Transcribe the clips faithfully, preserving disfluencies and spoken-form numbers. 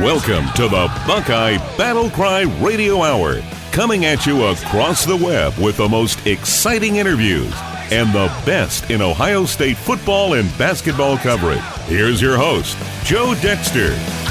Welcome to the Buckeye Battle Cry Radio Hour, coming at you across the web with the most exciting interviews and the best in Ohio State football and basketball coverage. Here's your host, Joe Dexter.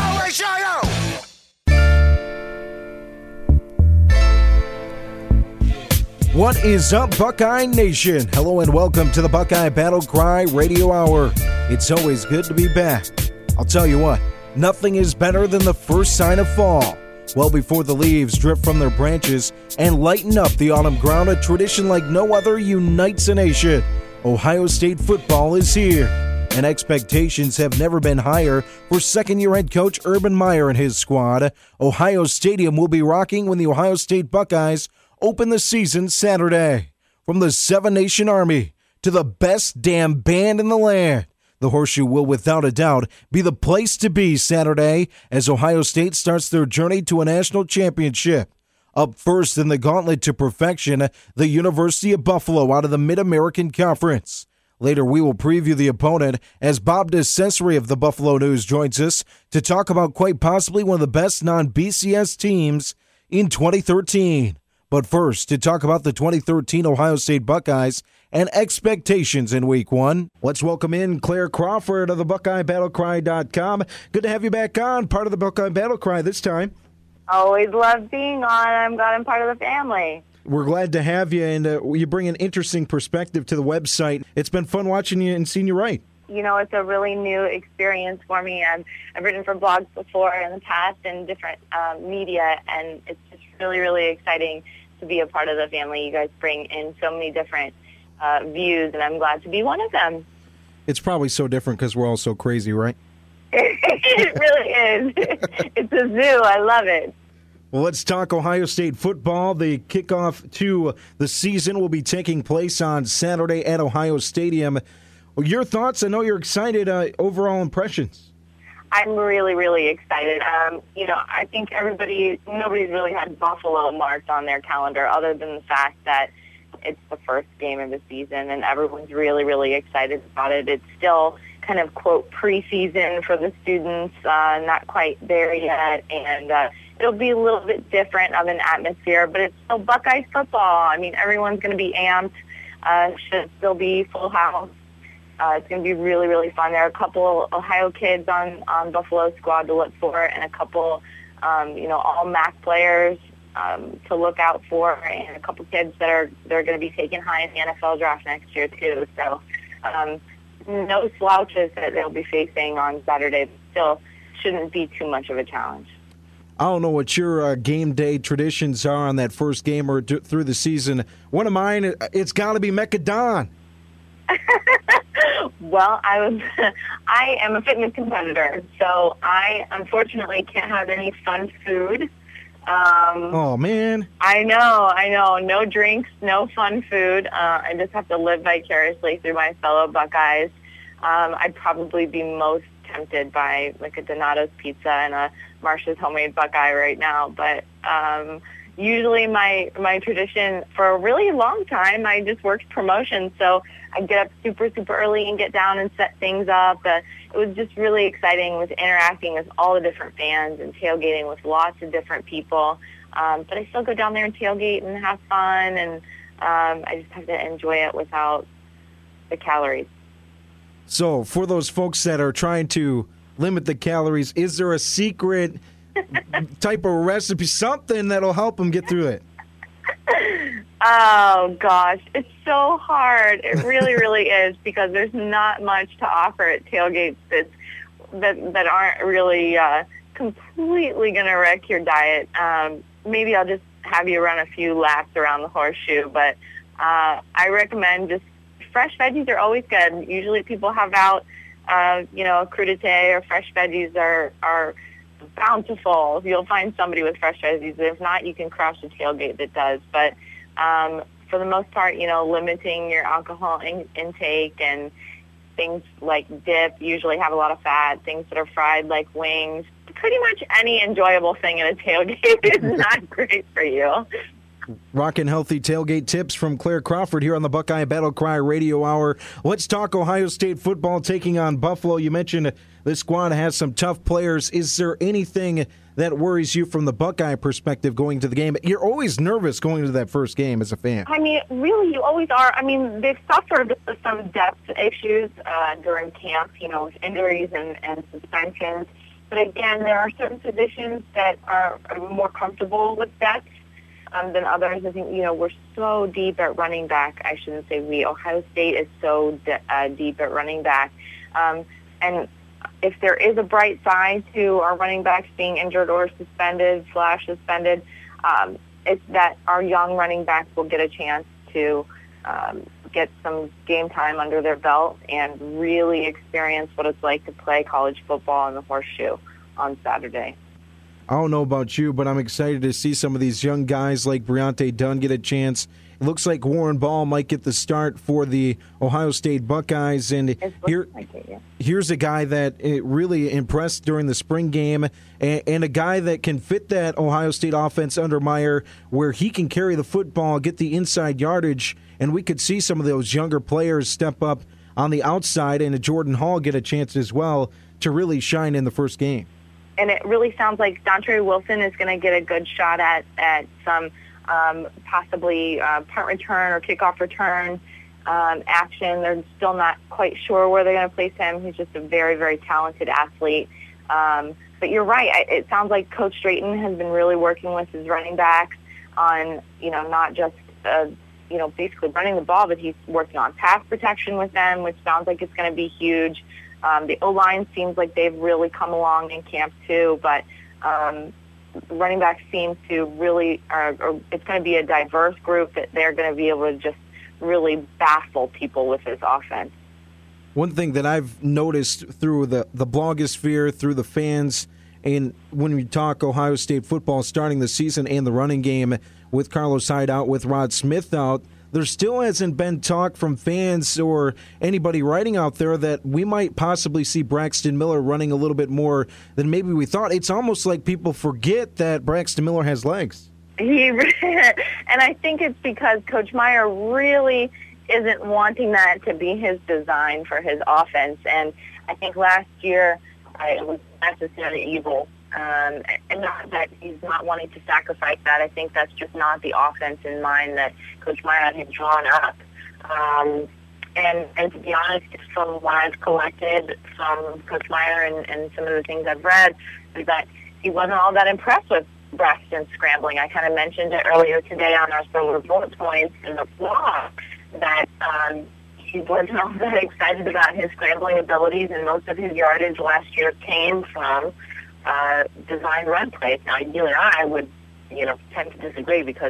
What is up, Buckeye Nation? Hello and welcome to the Buckeye Battle Cry Radio Hour. It's always good to be back. I'll tell you what, nothing is better than the first sign of fall. Well before the leaves drip from their branches and lighten up the autumn ground, a tradition like no other unites a nation. Ohio State football is here, and expectations have never been higher for second-year head coach Urban Meyer and his squad. Ohio Stadium will be rocking when the Ohio State Buckeyes open the season Saturday. From the Seven Nation Army to the best damn band in the land, the Horseshoe will without a doubt be the place to be Saturday as Ohio State starts their journey to a national championship. Up first in the gauntlet to perfection, the University of Buffalo out of the Mid-American Conference. Later, we will preview the opponent as Bob DeCesare of the Buffalo News joins us to talk about quite possibly one of the best non-B C S teams in twenty thirteen. But first, to talk about the twenty thirteen Ohio State Buckeyes and expectations in week one, let's welcome in Claire Crawford of the Buckeye Battle Cry dot com. Good to have you back on, part of the Buckeye Battle Cry this time. Always love being on. I'm glad I'm part of the family. We're glad to have you, and uh, you bring an interesting perspective to the website. It's been fun watching you and seeing you write. You know, it's a really new experience for me. And I've written for blogs before in the past and different uh, media, and it's just really, really exciting to be a part of the family. You guys bring in so many different uh, views, and I'm glad to be one of them. It's probably so different because we're all so crazy, right? It really is. It's a zoo. I love it. Well, let's talk Ohio State football. The kickoff to the season will be taking place on Saturday at Ohio Stadium. Well, your thoughts? I know you're excited. Uh, overall impressions? I'm really, really excited. Um, you know, I think everybody, nobody's really had Buffalo marked on their calendar other than the fact that it's the first game of the season, and everyone's really, really excited about it. It's still kind of, quote, preseason for the students, uh, not quite there yet, and uh, it'll be a little bit different of an atmosphere, but it's still Buckeyes football. I mean, everyone's going to be amped, uh, should still be full house. Uh, it's going to be really, really fun. There are a couple Ohio kids on, on Buffalo's squad to look for, and a couple, um, you know, all M A C players um, to look out for, and a couple kids that are they're going to be taken high in the N F L draft next year too. So um, no slouches that they'll be facing on Saturday, but still shouldn't be too much of a challenge. I don't know what your uh, game day traditions are on that first game or d- through the season. One of mine, it's got to be Mecca Don. Well, I was, I am a fitness competitor, so I unfortunately can't have any fun food. Um, oh, man. I know, I know. No drinks, no fun food. Uh, I just have to live vicariously through my fellow Buckeyes. Um, I'd probably be most tempted by like a Donato's pizza and a Marcia's homemade Buckeye right now, but um, usually my my tradition for a really long time, I just worked promotions, so I'd get up super, super early and get down and set things up. Uh, it was just really exciting with interacting with all the different fans and tailgating with lots of different people. Um, but I still go down there and tailgate and have fun, and um, I just have to enjoy it without the calories. So for those folks that are trying to limit the calories, is there a secret type of recipe, something that'll help them get through it? Oh, gosh. It's so hard. It really, really is, because there's not much to offer at tailgates that's, that that aren't really uh, completely going to wreck your diet. Um, maybe I'll just have you run a few laps around the Horseshoe, but uh, I recommend just fresh veggies are always good. Usually people have out, uh, you know, crudité or fresh veggies are, are bountiful. You'll find somebody with fresh veggies. If not, you can crush a tailgate that does. But um, for the most part, you know, limiting your alcohol in- intake and things like dip usually have a lot of fat. Things that are fried like wings. Pretty much any enjoyable thing at a tailgate is not great for you. Rockin' healthy tailgate tips from Claire Crawford here on the Buckeye Battle Cry Radio Hour. Let's talk Ohio State football taking on Buffalo. You mentioned this squad has some tough players. Is there anything that worries you from the Buckeye perspective going to the game? You're always nervous going to that first game as a fan. I mean, really, you always are. I mean, they've suffered some depth issues uh, during camp, you know, with injuries and, and suspensions. But again, there are certain positions that are, are more comfortable with depth um, than others. I think, you know, we're so deep at running back. I shouldn't say we. Ohio State is so de- uh, deep at running back. Um, and if there is a bright side to our running backs being injured or suspended slash suspended, um, it's that our young running backs will get a chance to um, get some game time under their belt and really experience what it's like to play college football in the Horseshoe on Saturday. I don't know about you, but I'm excited to see some of these young guys like Briante Dunn get a chance. It looks like Warren Ball might get the start for the Ohio State Buckeyes. And here, like it, yeah. here's a guy that really impressed during the spring game and, and a guy that can fit that Ohio State offense under Meyer where he can carry the football, get the inside yardage, and we could see some of those younger players step up on the outside and Jordan Hall get a chance as well to really shine in the first game. And it really sounds like Dontre Wilson is going to get a good shot at, at some um, possibly uh, punt return or kickoff return um, action. They're still not quite sure where they're going to place him. He's just a very, very talented athlete. Um, but you're right. It sounds like Coach Drayton has been really working with his running backs on, you know, not just, uh, you know, basically running the ball, but he's working on pass protection with them, which sounds like it's going to be huge. Um, the O-line seems like they've really come along in camp too, but um, running backs seem to really, uh, or it's going to be a diverse group that they're going to be able to just really baffle people with this offense. One thing that I've noticed through the, the blogosphere, through the fans, and when we talk Ohio State football starting the season and the running game with Carlos Hyde out, with Rod Smith out, there still hasn't been talk from fans or anybody writing out there that we might possibly see Braxton Miller running a little bit more than maybe we thought. It's almost like people forget that Braxton Miller has legs. He, and I think it's because Coach Meyer really isn't wanting that to be his design for his offense. And I think last year uh, it was necessary evil. Um, and not that he's not wanting to sacrifice that. I think that's just not the offense in mind that Coach Meyer had drawn up. Um, and, and to be honest, from what I've collected from Coach Meyer and, and some of the things I've read, is that he wasn't all that impressed with Braxton scrambling. I kind of mentioned it earlier today on our Silver Bullet Points in the blog that um, he wasn't all that excited about his scrambling abilities, and most of his yardage last year came from Uh, design run plays. Now, you and I would, you know, tend to disagree because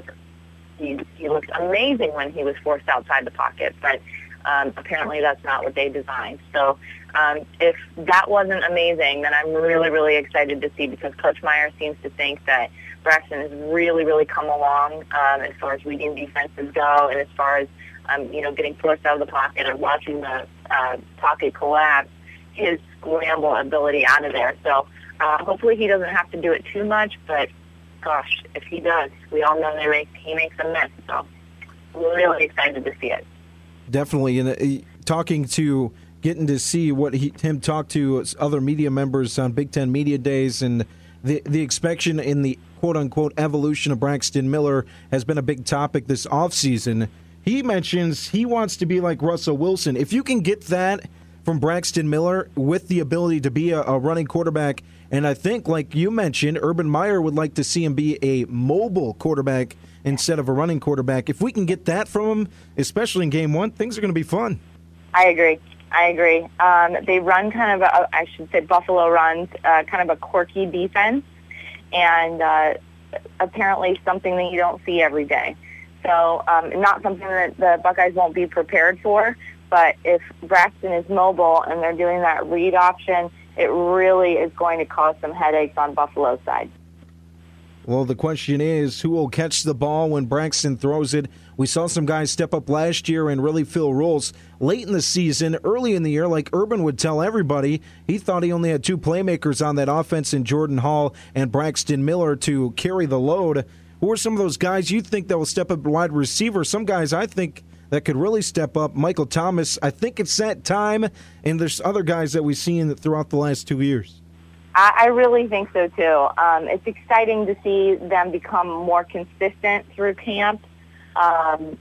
he he looked amazing when he was forced outside the pocket, but um, apparently that's not what they designed. So um, if that wasn't amazing, then I'm really, really excited to see, because Coach Meyer seems to think that Braxton has really, really come along um, as far as reading defenses go, and as far as, um, you know, getting forced out of the pocket and watching the uh, pocket collapse, his scramble ability out of there. So Uh, hopefully he doesn't have to do it too much, but gosh, if he does, we all know they make, he makes a mess. So we're really excited to see it. Definitely. And uh, talking to, getting to see what he, him talk to other media members on Big Ten Media Days, and the, the expectation in the quote-unquote evolution of Braxton Miller has been a big topic this offseason. He mentions he wants to be like Russell Wilson. If you can get that from Braxton Miller with the ability to be a, a running quarterback, and I think, like you mentioned, Urban Meyer would like to see him be a mobile quarterback instead of a running quarterback. If we can get that from him, especially in game one, things are going to be fun. I agree. I agree. Um, they run kind of, a, I should say Buffalo runs uh, kind of a quirky defense, and uh, apparently something that you don't see every day. So um, not something that the Buckeyes won't be prepared for, but if Braxton is mobile and they're doing that read option, it really is going to cause some headaches on Buffalo's side. Well, the question is, who will catch the ball when Braxton throws it? We saw some guys step up last year and really fill roles late in the season, early in the year, like Urban would tell everybody. He thought he only had two playmakers on that offense in Jordan Hall and Braxton Miller to carry the load. who are some of those guys you think that will step up at wide receiver? Some guys I think that could really step up. Michael Thomas, I think it's that time, and there's other guys that we've seen throughout the last two years. I really think so, too. Um, it's exciting to see them become more consistent through camp. Um,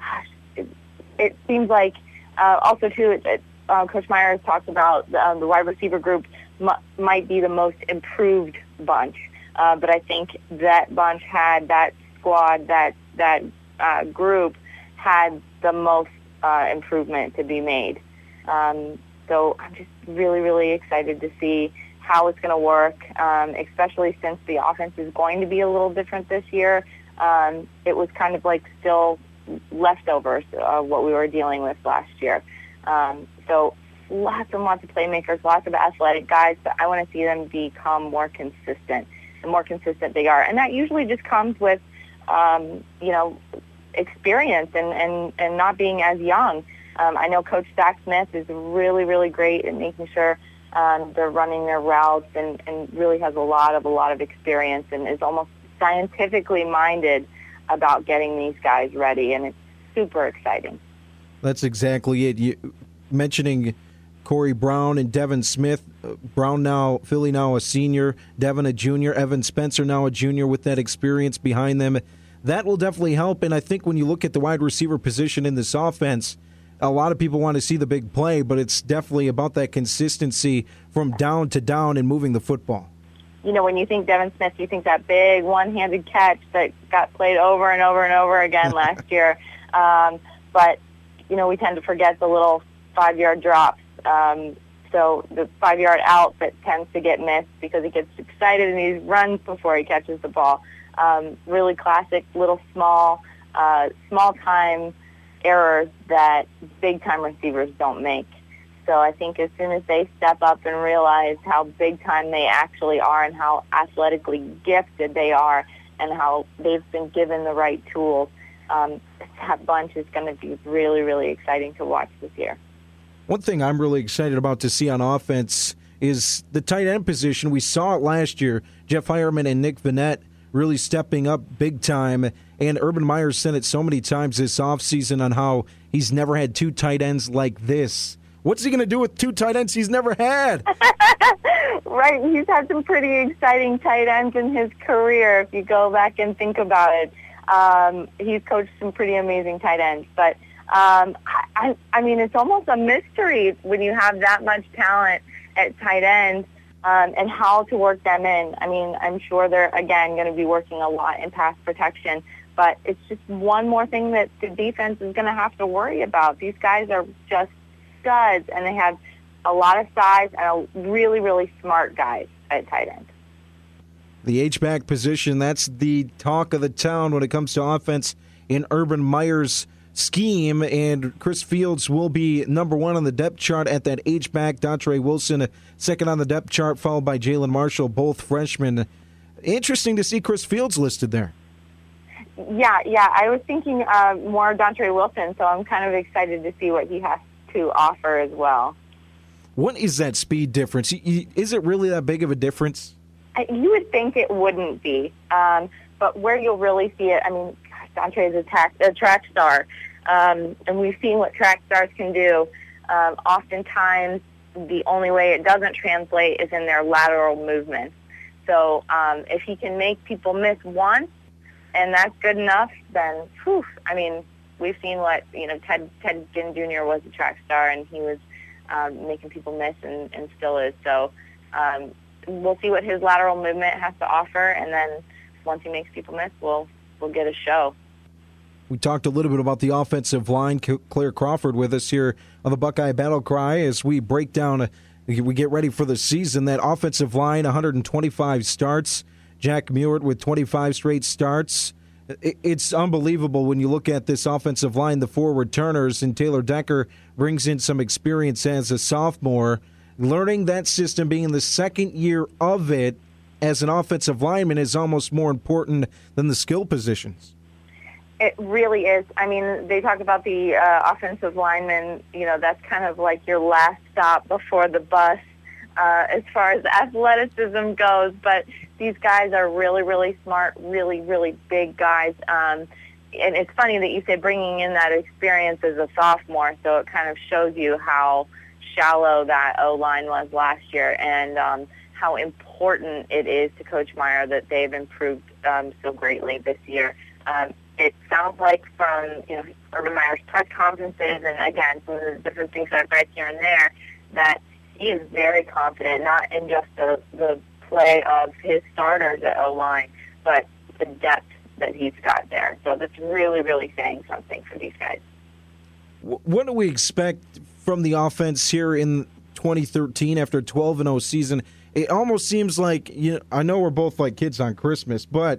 it, it seems like, uh, also, too, it, it, uh, Coach Myers talked about uh, the wide receiver group m- might be the most improved bunch. Uh, but I think that bunch had, that squad, that, that uh, group had the most uh, improvement to be made. Um, so I'm just really, really excited to see how it's going to work, um, especially since the offense is going to be a little different this year. Um, it was kind of like still leftovers of what we were dealing with last year. Um, so lots and lots of playmakers, lots of athletic guys, but I want to see them become more consistent. The more consistent they are. And that usually just comes with, um, you know, experience and, and, and not being as young. Um, I know Coach Zach Smith is really, really great at making sure Um, they're running their routes and, and really has a lot of a lot of experience and is almost scientifically minded about getting these guys ready, and it's super exciting. That's exactly it. You mentioning Corey Brown and Devin Smith. Brown now, Philly now a senior, Devin a junior, Evan Spencer now a junior with that experience behind them. That will definitely help, and I think when you look at the wide receiver position in this offense, a lot of people want to see the big play, but it's definitely about that consistency from down to down and moving the football. You know, when you think Devin Smith, you think that big one-handed catch that got played over and over and over again last year. Um, but, you know, we tend to forget the little five-yard drops. Um, so the five-yard out that tends to get missed because he gets excited and he runs before he catches the ball. Um, really classic, little small, uh, small-time errors that big-time receivers don't make. So I think as soon as they step up and realize how big-time they actually are and how athletically gifted they are and how they've been given the right tools, um, that bunch is going to be really, really exciting to watch this year. One thing I'm really excited about to see on offense is the tight end position. We saw it last year. Jeff Hireman and Nick Vanette really stepping up big time. And Urban Meyer said it so many times this offseason on how he's never had two tight ends like this. What's he going to do with two tight ends he's never had? Right. He's had some pretty exciting tight ends in his career, if you go back and think about it. Um, he's coached some pretty amazing tight ends. But, um, I, I mean, it's almost a mystery when you have that much talent at tight end. Um, and how to work them in. I mean, I'm sure they're, again, going to be working a lot in pass protection, but it's just one more thing that the defense is going to have to worry about. These guys are just studs, and they have a lot of size and a really, really smart guys at tight end. The H-back position, that's the talk of the town when it comes to offense in Urban Meyer's scheme, and Chris Fields will be number one on the depth chart at that H-back. Dontre Wilson second on the depth chart, followed by Jalen Marshall, both freshmen. Interesting to see Chris Fields listed there. Yeah, yeah. I was thinking uh, more Dontre Wilson, so I'm kind of excited to see what he has to offer as well. What is that speed difference? Is it really that big of a difference? You would think it wouldn't be, um, but where you'll really see it, I mean, Dontre is a, tack, a track star, um, and we've seen what track stars can do. Um, oftentimes, the only way it doesn't translate is in their lateral movements. So um, if he can make people miss once, and that's good enough, then, whew, I mean, we've seen what, you know, Ted Ted Ginn Junior was a track star, and he was um, making people miss and, and still is. So um, we'll see what his lateral movement has to offer, and then once he makes people miss, we'll we'll get a show. We talked a little bit about the offensive line. Claire Crawford with us here on the Buckeye Battle Cry as we break down, we get ready for the season. That offensive line, one hundred twenty-five starts. Jack Mewert with twenty-five straight starts. It's unbelievable when you look at this offensive line, the four returners, and Taylor Decker brings in some experience as a sophomore. Learning that system, being in the second year of it as an offensive lineman, is almost more important than the skill positions. It really is. I mean, they talk about the uh, offensive lineman, you know, that's kind of like your last stop before the bus. uh, as far as athleticism goes, but these guys are really, really smart, really, really big guys. Um, and it's funny that you say bringing in that experience as a sophomore, so it kind of shows you how shallow that O-line was last year, and um, how important it is to Coach Meyer that they've improved um, so greatly this year. Um, it sounds like from you know Urban Meyer's press conferences, and again some of the different things I've read here and there, that he is very confident, not in just the, the play of his starters at O-line, but the depth that he's got there. So that's really, really saying something for these guys. What do we expect from the offense here in twenty thirteen after a twelve and oh season? It almost seems like, you know, I know we're both like kids on Christmas, but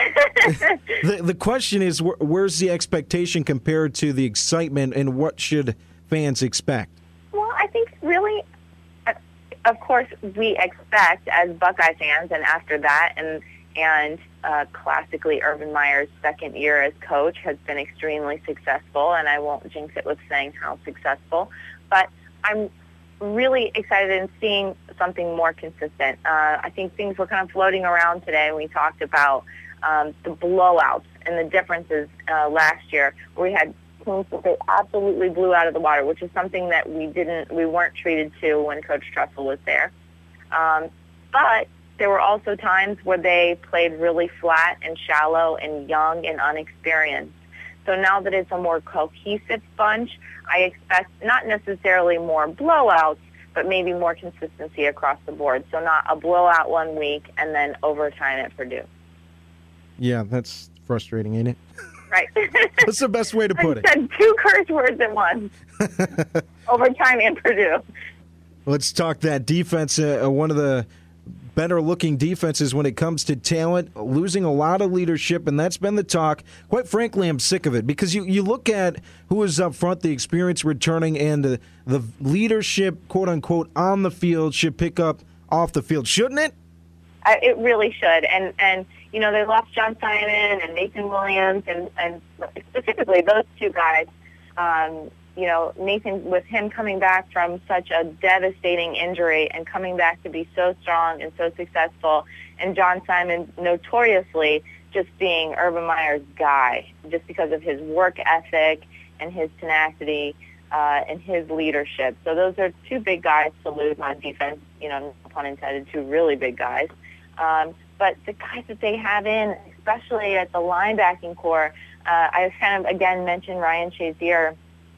the, the question is, wh- where's the expectation compared to the excitement, and what should fans expect? Well, I think really, uh, of course, we expect as Buckeye fans, and after that, and and uh, classically Urban Meyer's second year as coach has been extremely successful, and I won't jinx it with saying how successful, but I'm really excited in seeing something more consistent. Uh, I think things were kind of floating around today, and we talked about um, the blowouts and the differences uh, last year, where we had teams that they absolutely blew out of the water, which is something that we didn't, we weren't treated to when Coach Tressel was there. Um, but there were also times where they played really flat and shallow and young and unexperienced. So now that it's a more cohesive bunch, I expect not necessarily more blowouts, but maybe more consistency across the board. So not a blowout one week and then overtime at Purdue. Yeah, that's frustrating, ain't it? Right. That's the best way to put it. I said two curse words at once. Overtime and Purdue. Let's talk that defense. Uh, one of the better-looking defenses when it comes to talent, losing a lot of leadership, and that's been the talk. Quite frankly, I'm sick of it, because you, you look at who is up front, the experience returning, and uh, the leadership, quote-unquote, on the field should pick up off the field, shouldn't it? Uh, it really should. And, and you know, they lost John Simon and Nathan Williams, and, and specifically those two guys. Um, you know, Nathan, with him coming back from such a devastating injury and coming back to be so strong and so successful, and John Simon notoriously just being Urban Meyer's guy just because of his work ethic and his tenacity uh, and his leadership. So those are two big guys to lose on defense, you know, no pun intended, two really big guys. Um, but the guys that they have in, especially at the linebacking core, uh, I kind of, again, mentioned Ryan Shazier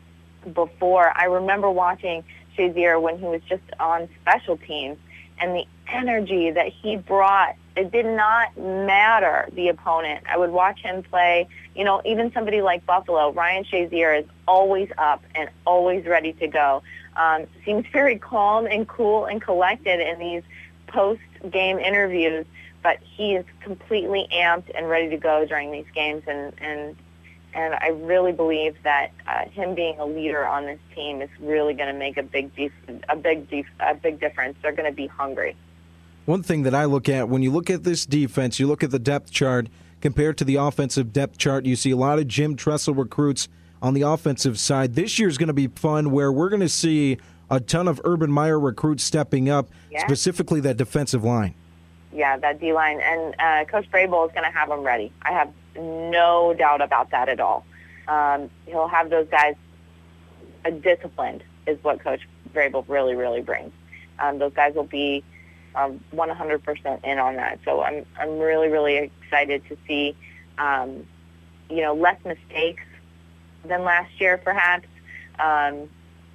before. I remember watching Shazier when he was just on special teams, and the energy that he brought, it did not matter the opponent. I would watch him play, you know, even somebody like Buffalo. Ryan Shazier is always up and always ready to go. Um, seems very calm and cool and collected in these post-game interviews, but he is completely amped and ready to go during these games, and, and And I really believe that uh, him being a leader on this team is really going to make a big, def- a big, def- a big difference. They're going to be hungry. One thing that I look at when you look at this defense, you look at the depth chart compared to the offensive depth chart. You see a lot of Jim Tressel recruits on the offensive side. This year's going to be fun, where we're going to see a ton of Urban Meyer recruits stepping up, yeah. Specifically that defensive line. Yeah, that D-line. And uh, Coach Vrabel is going to have them ready. I have no doubt about that at all. Um, he'll have those guys uh, disciplined is what Coach Vrabel really, really brings. Um, those guys will be um, one hundred percent in on that. So I'm I'm really, really excited to see, um, you know, less mistakes than last year, perhaps. Um,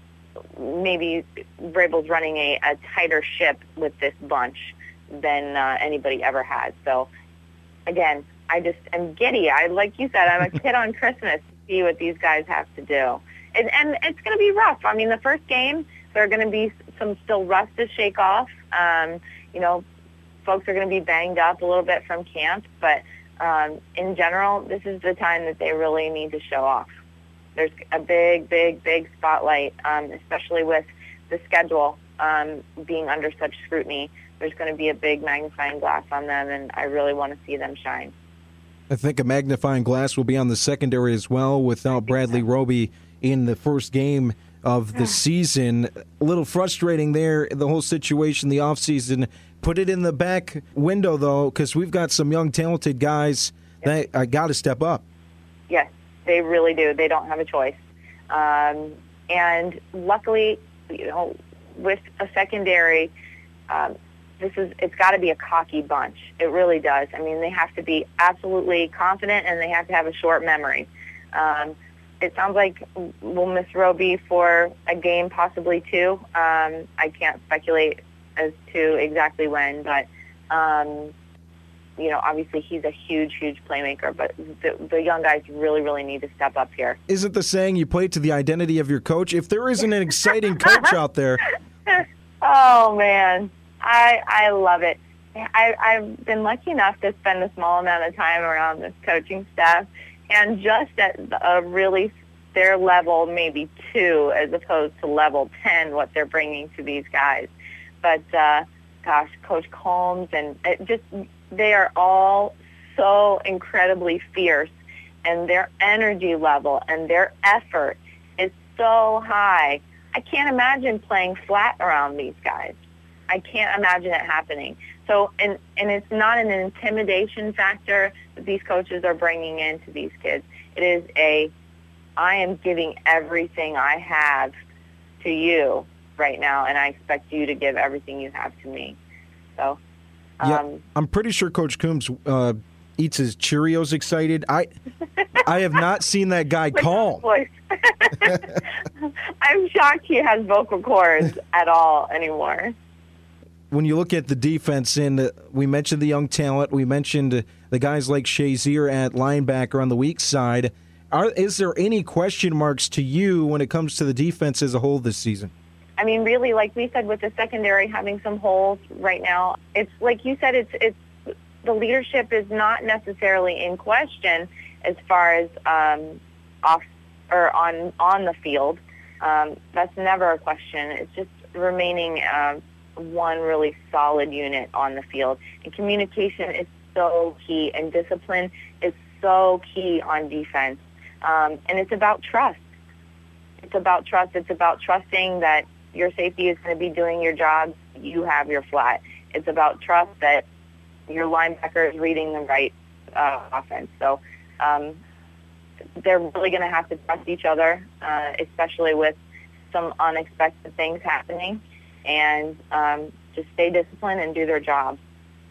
maybe Vrabel's running a, a tighter ship with this bunch than uh, anybody ever has. So, again, I just am giddy. I, like you said, I'm a kid on Christmas to see what these guys have to do. And, and it's going to be rough. I mean, the first game, there are going to be some still rust to shake off. Um, you know, folks are going to be banged up a little bit from camp. But um, in general, this is the time that they really need to show off. There's a big, big, big spotlight, um, especially with the schedule um, being under such scrutiny. There's going to be a big magnifying glass on them, and I really want to see them shine. I think a magnifying glass will be on the secondary as well, without Bradley Roby in the first game of the season. A little frustrating there, the whole situation, the offseason. Put it in the back window, though, because we've got some young, talented guys that uh, got to step up. Yes, they really do. They don't have a choice. Um, and luckily, you know, with a secondary, um, this is it's got to be a cocky bunch. It really does. I mean, they have to be absolutely confident, and they have to have a short memory. Um, it sounds like we'll miss Roby for a game, possibly two. Um, I can't speculate as to exactly when, but um, you know, obviously he's a huge, huge playmaker. But the, the young guys really, really need to step up here. Isn't the saying you play to the identity of your coach? If there isn't an exciting coach out there, oh man. I I love it. I, I've been lucky enough to spend a small amount of time around this coaching staff, and just at a really their level, maybe two, as opposed to level ten, what they're bringing to these guys. But uh, gosh, Coach Combs and it just they are all so incredibly fierce, and their energy level and their effort is so high. I can't imagine playing flat around these guys. I can't imagine it happening. So, and and it's not an intimidation factor that these coaches are bringing into these kids. It is a, I am giving everything I have to you right now, and I expect you to give everything you have to me. So, um, yeah, I'm pretty sure Coach Coombs uh, eats his Cheerios excited. I I have not seen that guy calm. I'm shocked he has vocal cords at all anymore. When you look at the defense, and uh, we mentioned the young talent, we mentioned uh, the guys like Shazier at linebacker on the weak side. Are, is there any question marks to you when it comes to the defense as a whole this season? I mean, really, like we said, with the secondary having some holes right now, it's like you said, it's it's the leadership is not necessarily in question as far as um, off or on on the field. Um, that's never a question. It's just remaining. Um, one really solid unit on the field. And communication is so key, and discipline is so key on defense. Um, and it's about trust. It's about trust. It's about trusting that your safety is going to be doing your job. You have your flat. It's about trust that your linebacker is reading the right uh, offense. So um, they're really going to have to trust each other, uh, especially with some unexpected things happening. And um, just stay disciplined and do their job.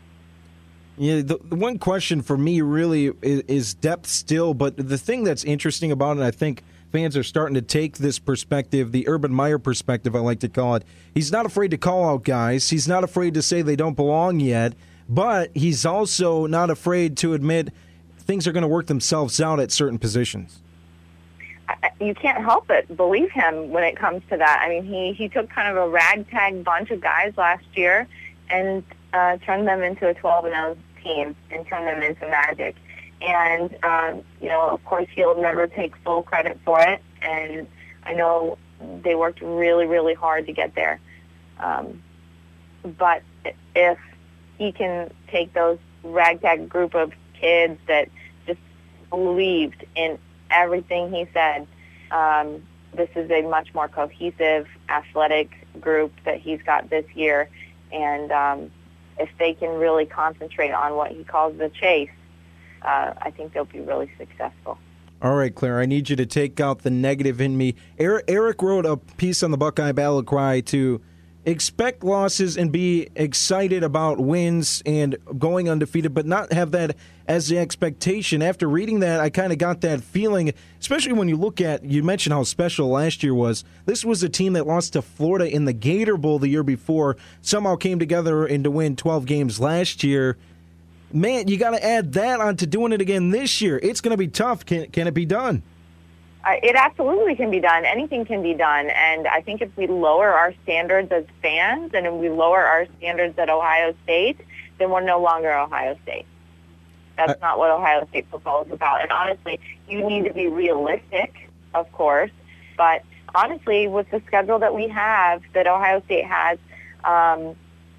Yeah, the, the one question for me really is, is depth still, but the thing that's interesting about it, I think fans are starting to take this perspective, the Urban Meyer perspective, I like to call it. He's not afraid to call out guys. He's not afraid to say they don't belong yet, but he's also not afraid to admit things are going to work themselves out at certain positions. You can't help but believe him when it comes to that. I mean, he, he took kind of a ragtag bunch of guys last year and uh, turned them into a twelve and oh team and turned them into magic. And, um, you know, of course, he'll never take full credit for it. And I know they worked really, really hard to get there. Um, but if he can take those ragtag group of kids that just believed in everything he said, um, this is a much more cohesive, athletic group that he's got this year. And um, if they can really concentrate on what he calls the chase, uh, I think they'll be really successful. All right, Claire, I need you to take out the negative in me. Eric, Eric wrote a piece on the Buckeye Battle Cry to expect losses and be excited about wins and going undefeated, but not have that as the expectation. After reading that, I kind of got that feeling, especially when you look at, you mentioned how special last year was. This was a team that lost to Florida in the Gator Bowl the year before, somehow came together and to win twelve games last year. Man, you got to add that on to doing it again this year. It's going to be tough. Can, can it be done? Uh, it absolutely can be done. Anything can be done. And I think if we lower our standards as fans and if we lower our standards at Ohio State, then we're no longer Ohio State. That's uh, not what Ohio State football is about. And honestly, you need to be realistic, of course. But honestly, with the schedule that we have, that Ohio State has, um,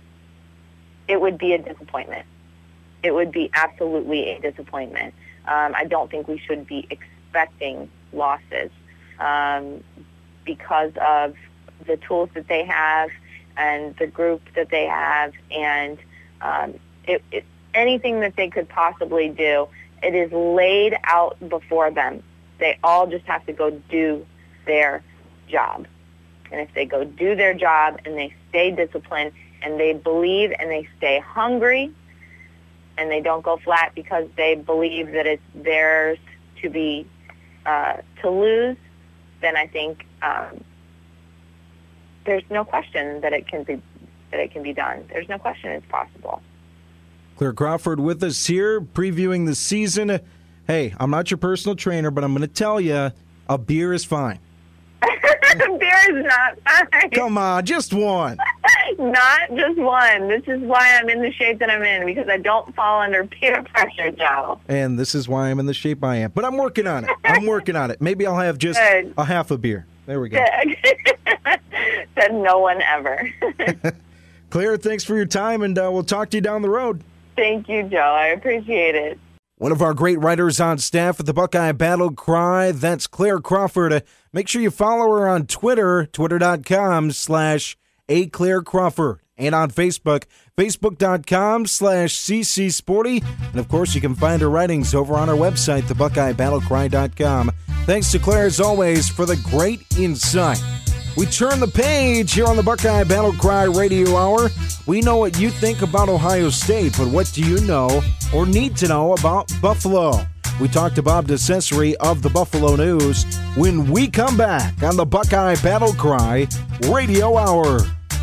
it would be a disappointment. It would be absolutely a disappointment. Um, I don't think we should be expecting losses um, because of the tools that they have and the group that they have, and um, it, it, anything that they could possibly do, it is laid out before them. They all just have to go do their job. And if they go do their job and they stay disciplined and they believe and they stay hungry and they don't go flat because they believe that it's theirs to be uh, to lose, then I think um, there's no question that it can be that it can be done. There's no question it's possible. Claire Crawford with us here, previewing the season. Hey, I'm not your personal trainer, but I'm going to tell you, a beer is fine. Beer is not fine. Come on, just one. Not just one. This is why I'm in the shape that I'm in, because I don't fall under peer pressure, Joe. And this is why I'm in the shape I am. But I'm working on it. I'm working on it. Maybe I'll have just Good. a half a beer. There we go. Said no one ever. Claire, thanks for your time, and uh, we'll talk to you down the road. Thank you, Joe. I appreciate it. One of our great writers on staff at the Buckeye Battle Cry, that's Claire Crawford. Uh, make sure you follow her on Twitter, twitter.com slash A Claire Crawford. And on Facebook, facebook.com slash CC Sporty. And of course, you can find her writings over on our website, the buckeye battle cry dot com. Thanks to Claire, as always, for the great insight. We turn the page here on the Buckeye Battle Cry Radio Hour. We know what you think about Ohio State, but what do you know or need to know about Buffalo? We talked to Bob DeCesare of the Buffalo News when we come back on the Buckeye Battle Cry Radio Hour.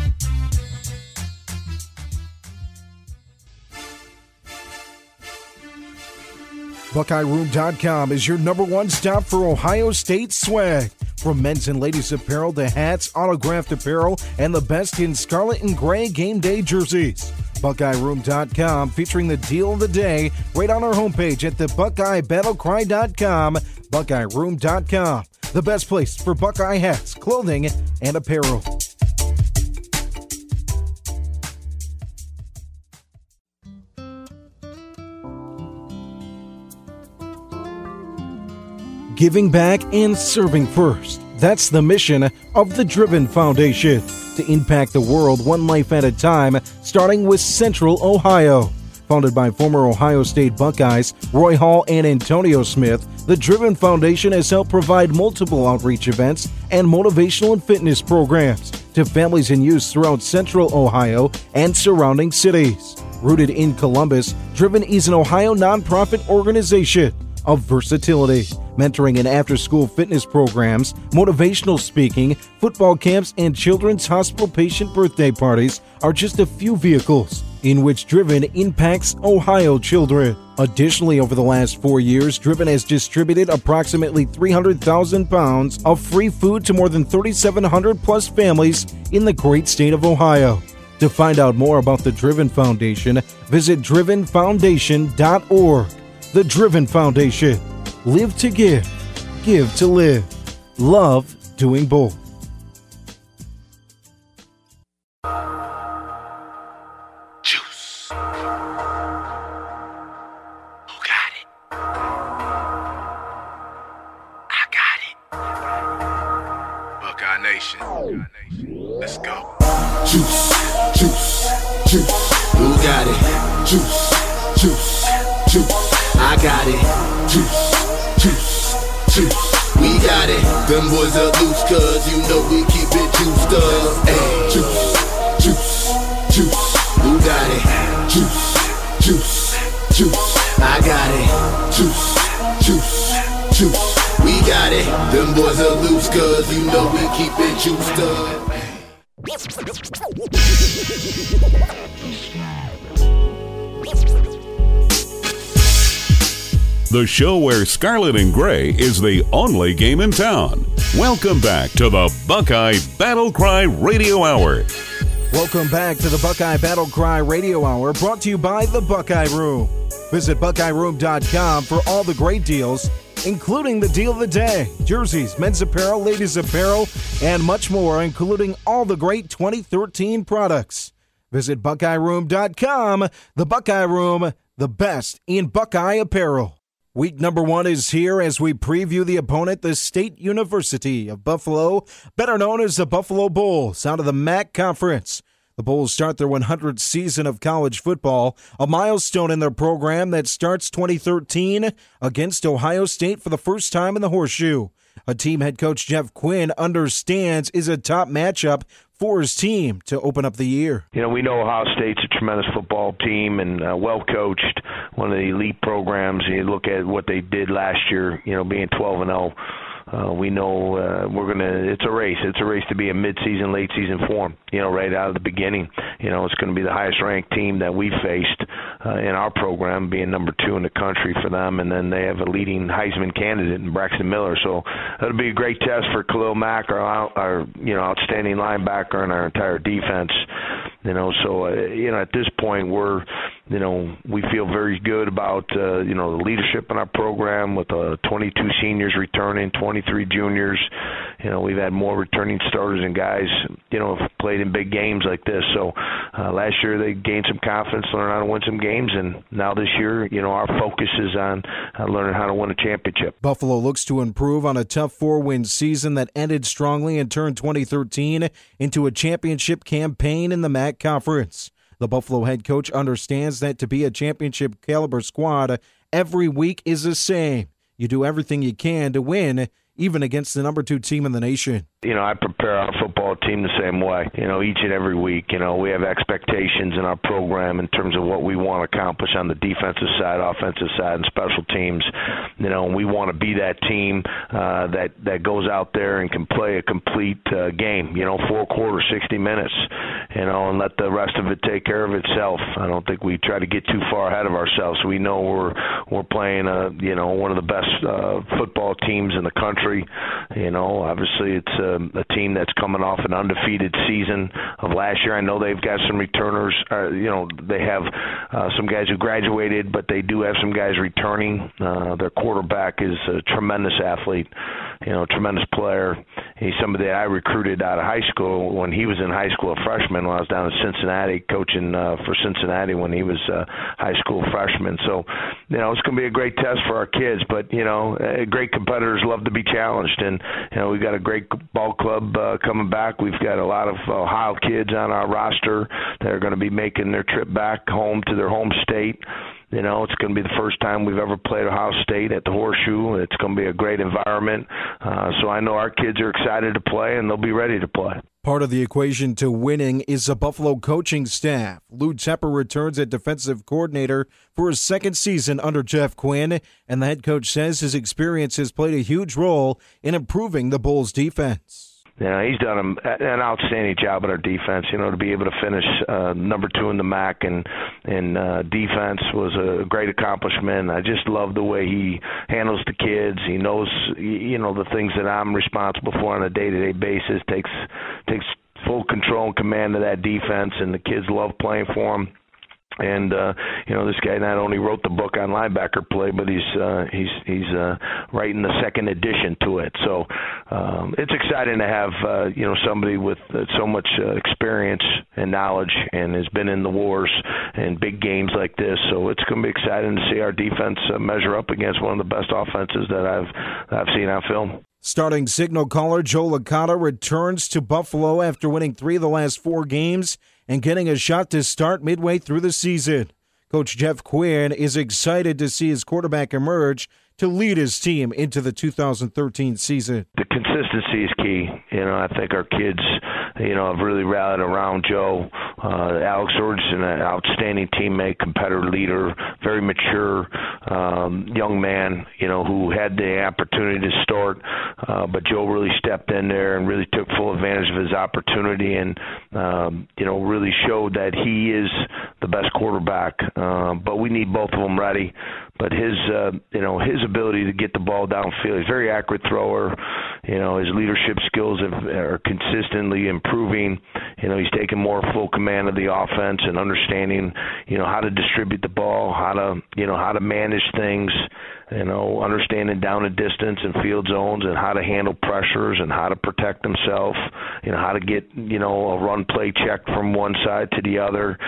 Buckeye Room dot com is your number one stop for Ohio State swag. From men's and ladies apparel to hats, autographed apparel, and the best in scarlet and gray game day jerseys. Buckeye Room dot com featuring the deal of the day right on our homepage at the buckeye battle cry dot com. Buckeye Room dot com, the best place for Buckeye hats, clothing, and apparel. Giving back and serving first. That's the mission of the Driven Foundation, to impact the world one life at a time, starting with Central Ohio. Founded by former Ohio State Buckeyes Roy Hall and Antonio Smith, the Driven Foundation has helped provide multiple outreach events and motivational and fitness programs to families and youth throughout Central Ohio and surrounding cities. Rooted in Columbus, Driven is an Ohio nonprofit organization of versatility, mentoring and after-school fitness programs, motivational speaking, football camps, and children's hospital patient birthday parties are just a few vehicles in which Driven impacts Ohio children. Additionally, over the last four years, Driven has distributed approximately three hundred thousand pounds of free food to more than thirty-seven hundred plus families in the great state of Ohio. To find out more about the Driven Foundation, visit driven foundation dot org. The Driven Foundation. Live to give. Give to live. Love doing both. Juice. Who got it? I got it. Buckeye Nation. Let's go. Juice. Juice. Juice. Who got it? Juice. Juice. Juice. I got it. Juice, juice, juice. We got it. Them boys are loose, cuz you know we keep it juiced up. Hey, juice, juice, juice. Who got it? Juice, juice, juice. I got it. Juice, juice, juice. We got it. Them boys are loose, cuz you know we keep it juiced up. The show where Scarlet and Gray is the only game in town. Welcome back to the Buckeye Battle Cry Radio Hour. Welcome back to the Buckeye Battle Cry Radio Hour, brought to you by the Buckeye Room. Visit buckeye room dot com for all the great deals, including the deal of the day, jerseys, men's apparel, ladies apparel, and much more, including all the great twenty thirteen products. Visit buckeye room dot com. The Buckeye Room, the best in Buckeye apparel. Week number one is here as we preview the opponent, the State University of Buffalo, better known as the Buffalo Bulls, out of the M A C Conference. The Bulls start their one hundredth season of college football, a milestone in their program that starts twenty thirteen against Ohio State for the first time in the Horseshoe. A team head coach Jeff Quinn understands is a top matchup for his team to open up the year. You know, we know Ohio State's a tremendous football team and uh, well-coached, one of the elite programs. You look at what they did last year, you know, being twelve and oh. Uh, we know uh, we're going to – it's a race. It's a race to be in mid-season, late-season form, you know, right out of the beginning. You know, it's going to be the highest-ranked team that we've faced uh, in our program, being number two in the country for them. And then they have a leading Heisman candidate in Braxton Miller. So that'll be a great test for Khalil Mack, our, our you know, outstanding linebacker, and our entire defense. You know, so, uh, you know, at this point, we're – you know, we feel very good about, uh, you know, the leadership in our program with uh, twenty-two seniors returning, twenty-three juniors. You know, we've had more returning starters and guys, you know, have played in big games like this. So uh, last year they gained some confidence, learned how to win some games, and now this year, you know, our focus is on uh, learning how to win a championship. Buffalo looks to improve on a tough four-win season that ended strongly and turned twenty thirteen into a championship campaign in the M A C Conference. The Buffalo head coach understands that to be a championship-caliber squad, every week is the same. You do everything you can to win, even against the number two team in the nation. You know, I prepare our football team the same way, you know, each and every week. You know, we have expectations in our program in terms of what we want to accomplish on the defensive side, offensive side, and special teams. You know, and we want to be that team uh, that, that goes out there and can play a complete uh, game, you know, four quarters, sixty minutes, you know, and let the rest of it take care of itself. I don't think we try to get too far ahead of ourselves. We know we're we're playing, a, you know, one of the best uh, football teams in the country. You know, obviously it's a, a team that's coming off an undefeated season of last year. I know they've got some returners. Uh, you know, they have uh, some guys who graduated, but they do have some guys returning. Uh, their quarterback is a tremendous athlete, you know, tremendous player. He's somebody that I recruited out of high school when he was in high school, a freshman, when I was down in Cincinnati coaching uh, for Cincinnati when he was a high school freshman. So, you know, it's going to be a great test for our kids, but, you know, uh, great competitors love to be challenged. And, you know, we've got a great ball club uh, coming back. We've got a lot of Ohio kids on our roster that are going to be making their trip back home to their home state. You know, it's going to be the first time we've ever played Ohio State at the Horseshoe. It's going to be a great environment. Uh, so I know our kids are excited to play, and they'll be ready to play. Part of the equation to winning is the Buffalo coaching staff. Lou Tepper returns as defensive coordinator for his second season under Jeff Quinn, and the head coach says his experience has played a huge role in improving the Bulls' defense. Yeah, he's done an outstanding job at our defense. You know, to be able to finish uh, number two in the M A C and and uh, defense was a great accomplishment. I just love the way he handles the kids. He knows, you know, the things that I'm responsible for on a day-to-day basis. Takes takes full control and command of that defense, and the kids love playing for him. And uh, you know, this guy not only wrote the book on linebacker play, but he's uh, he's he's uh, writing the second edition to it. So um, it's exciting to have uh, you know somebody with uh, so much uh, experience and knowledge, and has been in the wars and big games like this. So it's going to be exciting to see our defense uh, measure up against one of the best offenses that I've that I've seen on film. Starting signal caller Joe Licata returns to Buffalo after winning three of the last four games and getting a shot to start midway through the season. Coach Jeff Quinn is excited to see his quarterback emerge to lead his team into the two thousand thirteen season. The consistency is key. You know, I think our kids, you know, have really rallied around Joe. Uh, Alex Orgeson, an outstanding teammate, competitor leader, very mature um, young man, you know, who had the opportunity to start. Uh, but Joe really stepped in there and really took full advantage of his opportunity and, um, you know, really showed that he is the best quarterback. Uh, but we need both of them ready. But his, uh, you know, his ability to get the ball downfield, he's a very accurate thrower. You know, his leadership skills have, are consistently improving. You know, he's taking more full command of the offense and understanding, you know, how to distribute the ball, how to, you know, how to manage things, you know, understanding down and distance and field zones and how to handle pressures and how to protect himself, you know, how to get, you know, a run play check from one side to the other.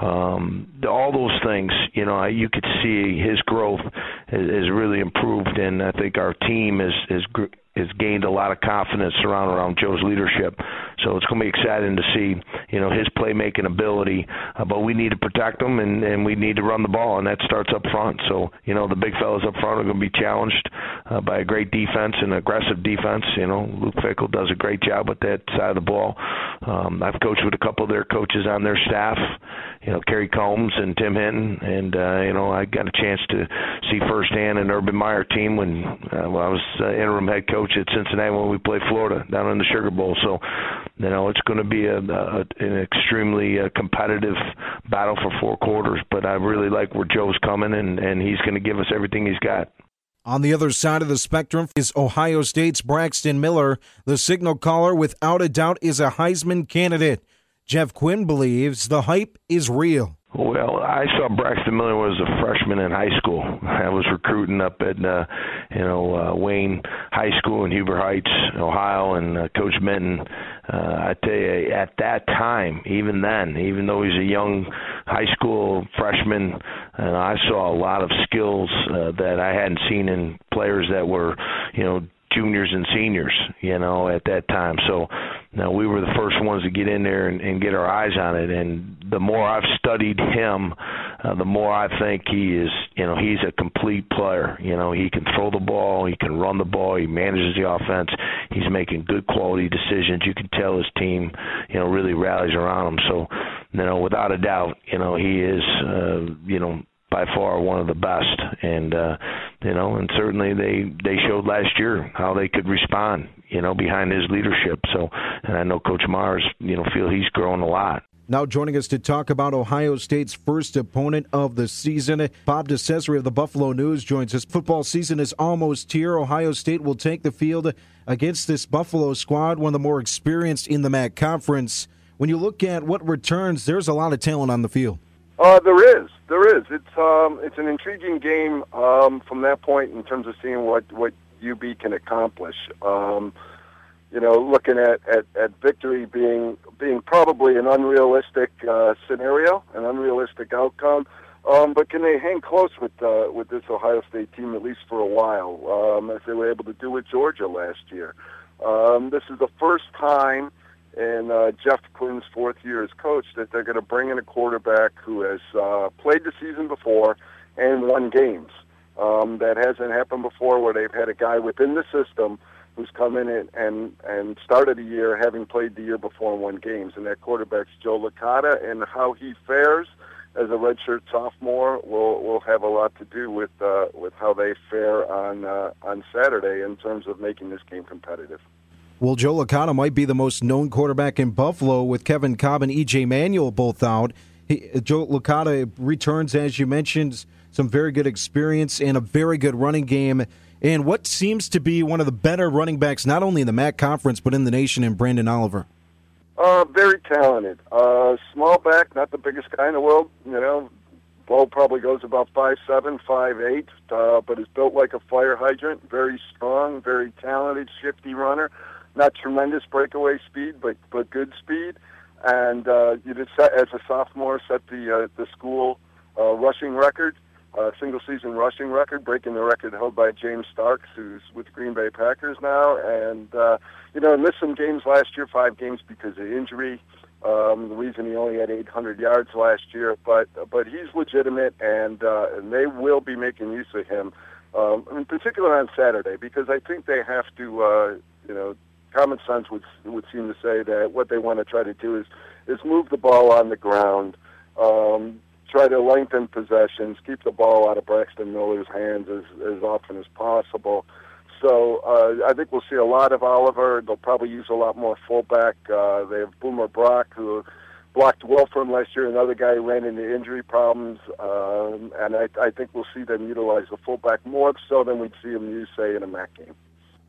Um, all those things, you know, you could see his growth has, has really improved, and I think our team is is has gained a lot of confidence around around Joe's leadership. So it's going to be exciting to see, you know, his playmaking ability. Uh, but we need to protect him, and, and we need to run the ball, and that starts up front. So, you know, the big fellas up front are going to be challenged uh, by a great defense and aggressive defense. You know, Luke Fickell does a great job with that side of the ball. Um, I've coached with a couple of their coaches on their staff, you know, Kerry Combs and Tim Hinton, and, uh, you know, I got a chance to see firsthand an Urban Meyer team when, uh, when I was uh, interim head coach at Cincinnati when we played Florida down in the Sugar Bowl. So, you know, it's going to be a, a, an extremely uh, competitive battle for four quarters, but I really like where Joe's coming, and, and he's going to give us everything he's got. On the other side of the spectrum is Ohio State's Braxton Miller. The signal caller, without a doubt, is a Heisman candidate. Jeff Quinn believes the hype is real. Well, I saw Braxton Miller was a freshman in high school. I was recruiting up at, uh, you know, uh, Wayne High School in Huber Heights, Ohio, and uh, Coach Minton. Uh, I tell you, at that time, even then, even though he's a young high school freshman, uh, I saw a lot of skills uh, that I hadn't seen in players that were, you know, juniors and seniors, you know, at that time. So now we were the first ones to get in there and, and get our eyes on it. And the more I've studied him, uh, the more I think he is, you know, he's a complete player. You know, he can throw the ball, he can run the ball, he manages the offense, he's making good quality decisions. You can tell his team, you know, really rallies around him. So, you know, without a doubt, you know, he is, uh, you know, by far one of the best, and uh, you know, and certainly they they showed last year how they could respond, you know, behind his leadership. So, and I know Coach Mars, you know, feel he's grown a lot. Now joining us to talk about Ohio State's first opponent of the season, Bob DeCesare of the Buffalo News joins us. Football season is almost here. Ohio State will take the field against this Buffalo squad, one of the more experienced in the M A C conference. When you look at what returns, there's a lot of talent on the field. Uh, there is, there is. It's um, it's an intriguing game um, from that point in terms of seeing what, what U B can accomplish. Um, you know, looking at, at, at victory being being probably an unrealistic uh, scenario, an unrealistic outcome. Um, but can they hang close with uh, with this Ohio State team at least for a while, um, as they were able to do with Georgia last year? Um, this is the first time in uh, Jeff Quinn's fourth year as coach that they're going to bring in a quarterback who has uh, played the season before and won games. Um, that hasn't happened before, where they've had a guy within the system who's come in and, and, and started a year having played the year before and won games. And that quarterback's Joe Licata, and how he fares as a redshirt sophomore will will have a lot to do with uh, with how they fare on uh, on Saturday in terms of making this game competitive. Well, Joe Licata might be the most known quarterback in Buffalo with Kevin Cobb and E J Manuel both out. He, Joe Licata returns, as you mentioned, some very good experience and a very good running game, and what seems to be one of the better running backs, not only in the M A C conference, but in the nation, in Brandon Oliver. Uh, very talented. Uh, small back, not the biggest guy in the world. You know, Bo probably goes about five seven, five eight, uh, but is built like a fire hydrant. Very strong, very talented, shifty runner. Not tremendous breakaway speed, but but good speed. And uh, you did set, as a sophomore, set the uh, the school uh, rushing record, uh, single season rushing record, breaking the record held by James Starks, who's with the Green Bay Packers now. And uh, you know, missed some games last year, five games because of injury. Um, the reason he only had eight hundred yards last year, but but he's legitimate, and uh, and they will be making use of him, um, in particular on Saturday, because I think they have to, uh, you know. Common sense would would seem to say that what they want to try to do is is move the ball on the ground, um, try to lengthen possessions, keep the ball out of Braxton Miller's hands as, as often as possible. So uh, I think we'll see a lot of Oliver. They'll probably use a lot more fullback. Uh, they have Boomer Brock, who blocked well for him last year, another guy who ran into injury problems. Um, and I, I think we'll see them utilize the fullback more so than we'd see them use, say, in a M A C game.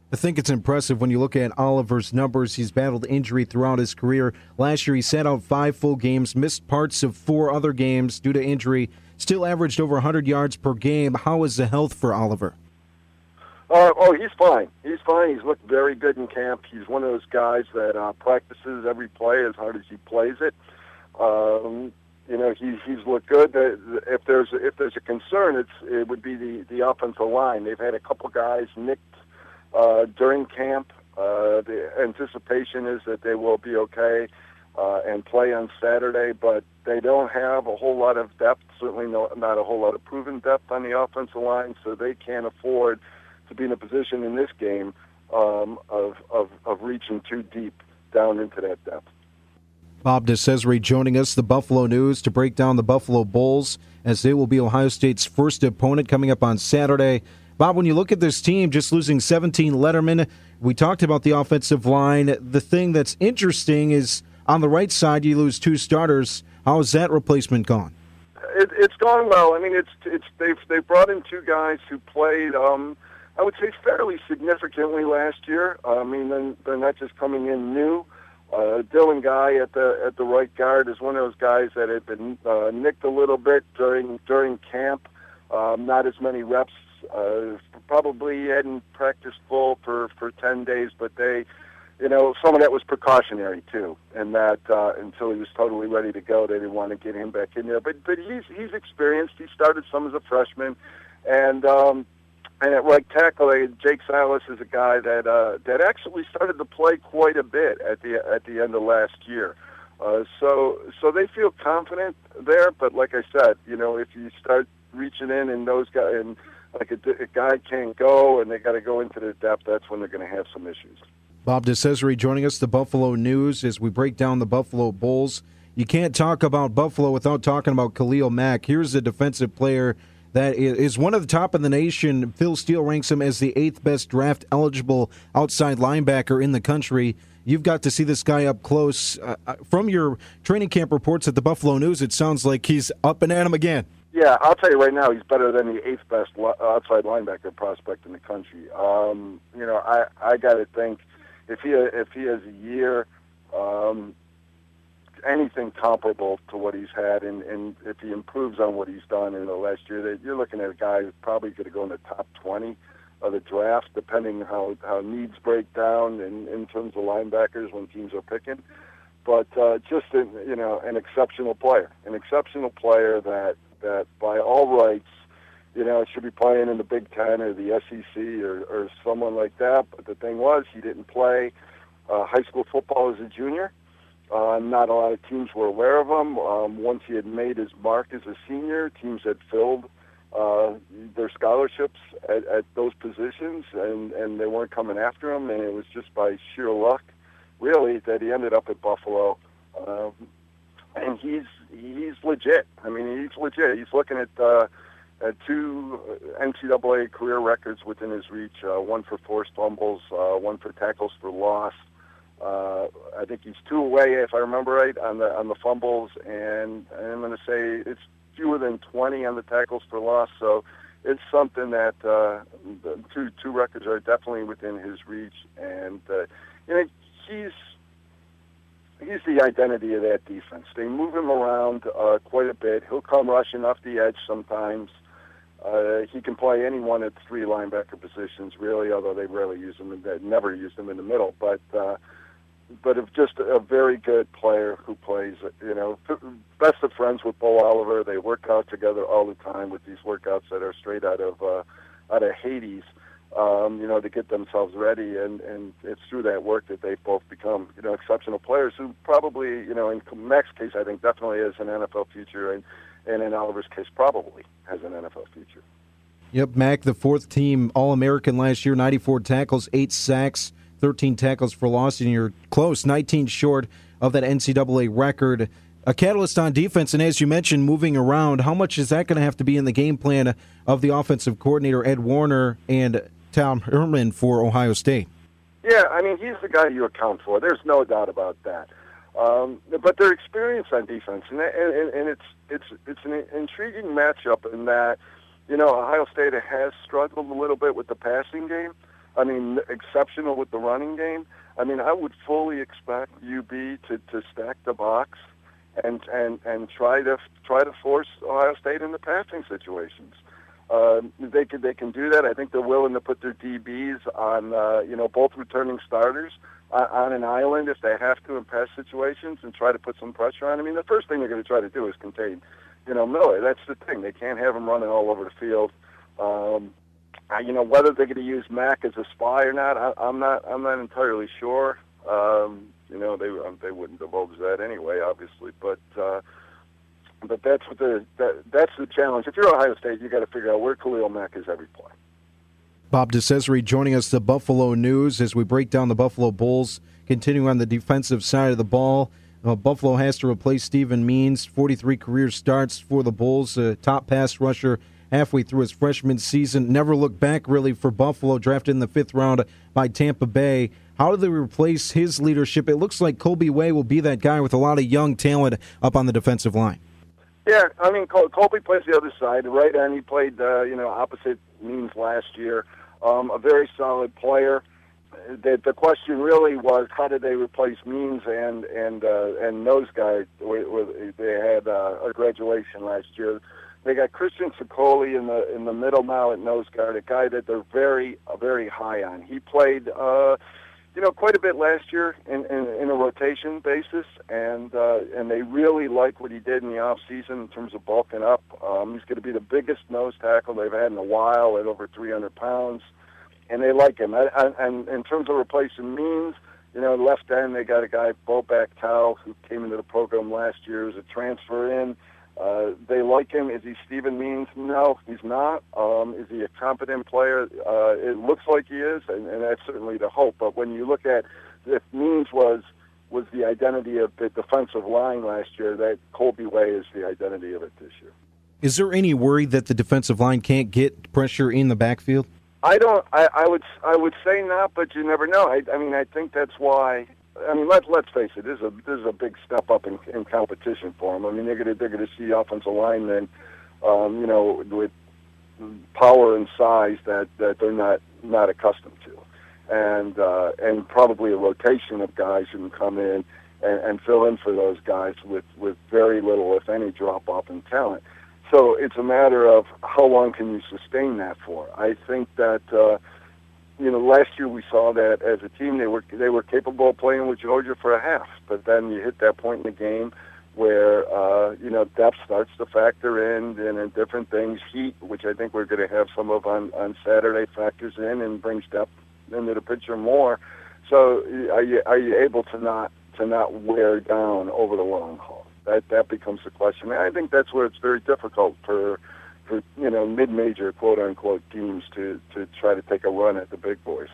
I think it's impressive when you look at Oliver's numbers. He's battled injury throughout his career. Last year, he sat out five full games, missed parts of four other games due to injury, still averaged over one hundred yards per game. How is the health for Oliver? Uh, oh, he's fine. He's fine. He's looked very good in camp. He's one of those guys that uh, practices every play as hard as he plays it. Um, you know, he's he's looked good. Uh, if there's if there's a concern, it's it would be the the offensive line. They've had a couple guys nicked uh, during camp. Uh, the anticipation is that they will be okay uh, and play on Saturday, but they don't have a whole lot of depth. Certainly, no, not a whole lot of proven depth on the offensive line, so they can't afford to be in a position in this game um, of, of of reaching too deep down into that depth. Bob DeCesare joining us, the Buffalo News, to break down the Buffalo Bulls as they will be Ohio State's first opponent coming up on Saturday. Bob, when you look at this team, just losing seventeen Letterman, we talked about the offensive line. The thing that's interesting is on the right side, you lose two starters. How has that replacement gone? It, it's gone well. I mean, it's it's they've they brought in two guys who played. Um, I would say fairly significantly last year. Uh, I mean, they're, they're not just coming in new. Uh, Dylan Guy at the at the right guard is one of those guys that had been uh, nicked a little bit during during camp. Um, not as many reps. Uh, probably hadn't practiced full for, for ten days, but they, you know, some of that was precautionary too. And that uh, until he was totally ready to go, they didn't want to get him back in there. But but he's he's experienced. He started some as a freshman, and. Um, And at right tackle, Jake Silas is a guy that uh, that actually started to play quite a bit at the at the end of last year. Uh, so so they feel confident there. But like I said, you know, if you start reaching in and those guys and like a, a guy can't go and they got to go into the depth, that's when they're going to have some issues. Bob DeCesare joining us, the Buffalo News, as we break down the Buffalo Bulls. You can't talk about Buffalo without talking about Khalil Mack. Here's a defensive player that is one of the top in the nation. Phil Steele ranks him as the eighth best draft-eligible outside linebacker in the country. You've got to see this guy up close. Uh, from your training camp reports at the Buffalo News, it sounds like he's up and at him again. Yeah, I'll tell you right now, he's better than the eighth best outside linebacker prospect in the country. Um, you know, I I got to think if he if he has a year. Um, anything comparable to what he's had, and, and if he improves on what he's done in the last year, that you're looking at a guy who's probably going to go in the top twenty of the draft, depending how how needs break down in, in terms of linebackers when teams are picking. But uh, just a, you know, an exceptional player, an exceptional player that that by all rights, you know, should be playing in the Big Ten or the S E C or, or someone like that. But the thing was, he didn't play uh, high school football as a junior. Uh, not a lot of teams were aware of him. Um, once he had made his mark as a senior, teams had filled uh, their scholarships at, at those positions, and, and they weren't coming after him. And it was just by sheer luck, really, that he ended up at Buffalo. Um, and he's he's legit. I mean, he's legit. He's looking at uh, at two N C double A career records within his reach. Uh, one for forced fumbles, uh, one for tackles for loss. Uh, I think he's two away, if I remember right, on the on the fumbles, and, and I'm going to say it's fewer than twenty on the tackles for loss. So it's something that uh, the two two records are definitely within his reach, and uh, you know he's he's the identity of that defense. They move him around uh, quite a bit. He'll come rushing off the edge sometimes. Uh, he can play any one of the three linebacker positions, really, although they rarely use him. They never use him in the middle, but. Uh, But of just a very good player who plays, you know, best of friends with Bo Oliver. They work out together all the time with these workouts that are straight out of uh, out of Hades, um, you know, to get themselves ready. And, and it's through that work that they've both become, you know, exceptional players who probably, you know, in Mack's case, I think definitely has an N F L future, and, and in Oliver's case, probably has an N F L future. Yep, Mack, the fourth team All-American last year, ninety-four tackles, eight sacks. thirteen tackles for loss, and you're close, nineteen short of that N C double A record. A catalyst on defense, and as you mentioned, moving around, how much is that going to have to be in the game plan of the offensive coordinator, Ed Warner, and Tom Herman for Ohio State? Yeah, I mean, he's the guy you account for. There's no doubt about that. Um, but their experience on defense, and, and, and it's it's it's an intriguing matchup in that, you know, Ohio State has struggled a little bit with the passing game. I mean, exceptional with the running game. I mean, I would fully expect U B to, to stack the box and, and, and try to try to force Ohio State into passing situations. Uh, they can they can do that. I think they're willing to put their D Bs on uh, you know both returning starters uh, on an island if they have to in pass situations and try to put some pressure on. I mean, the first thing they're going to try to do is contain you know Miller. That's the thing. They can't have him running all over the field. Um, uh, you know whether they're going to use Mack as a spy or not, I, I'm not I'm not entirely sure. Um, you know they they wouldn't divulge that anyway, obviously, but. Uh, But that's what the that, that's the challenge. If you're Ohio State, you got to figure out where Khalil Mack is every play. Bob DeCesare joining us, the Buffalo News, as we break down the Buffalo Bulls. Continuing on the defensive side of the ball, uh, Buffalo has to replace Steven Means. forty-three career starts for the Bulls, uh, top pass rusher halfway through his freshman season. Never looked back really for Buffalo, drafted in the fifth round by Tampa Bay. How do they replace his leadership? It looks like Colby Way will be that guy with a lot of young talent up on the defensive line. Yeah, I mean, Col- Colby plays the other side, right end. He played, uh, you know, opposite Means last year. Um, a very solid player. The, the question really was, how did they replace Means and and uh, and nose guy? They had uh, a graduation last year. They got Christian Sicoli in the in the middle now at nose guard, a guy that they're very uh, very high on. He played. Uh, You know, quite a bit last year in, in, in a rotation basis, and uh, and they really like what he did in the off season in terms of bulking up. Um, he's going to be the biggest nose tackle they've had in a while at over three hundred pounds, and they like him. And, and in terms of replacing Means, you know, left end they got a guy, Bobak Tao, who came into the program last year as a transfer in. Uh, they like him. Is he Steven Means? No, he's not. Um, is he a competent player? Uh, it looks like he is, and, and that's certainly the hope. But when you look at if Means was was the identity of the defensive line last year, that Colby Way is the identity of it this year. Is there any worry that the defensive line can't get pressure in the backfield? I don't. I, I would. I would say not, but you never know. I, I mean, I think that's why. I mean, let let's face it. This is a this is a big step up in, in competition for them. I mean, they're going to they're going to see offensive linemen, um, you know, with power and size that, that they're not not accustomed to, and uh, and probably a rotation of guys who can come in and, and fill in for those guys with, with very little, if any, drop off in talent. So it's a matter of how long can you sustain that for. I think that. Uh, You know, last year we saw that as a team they were they were capable of playing with Georgia for a half, but then you hit that point in the game where uh, you know depth starts to factor in, and in different things. Heat, which I think we're going to have some of on, on Saturday, factors in and brings depth into the picture more. So are you are you able to not to not wear down over the long haul? That that becomes the question. And I think that's where it's very difficult for. for, you know, mid-major, quote-unquote, teams to, to try to take a run at the big boys.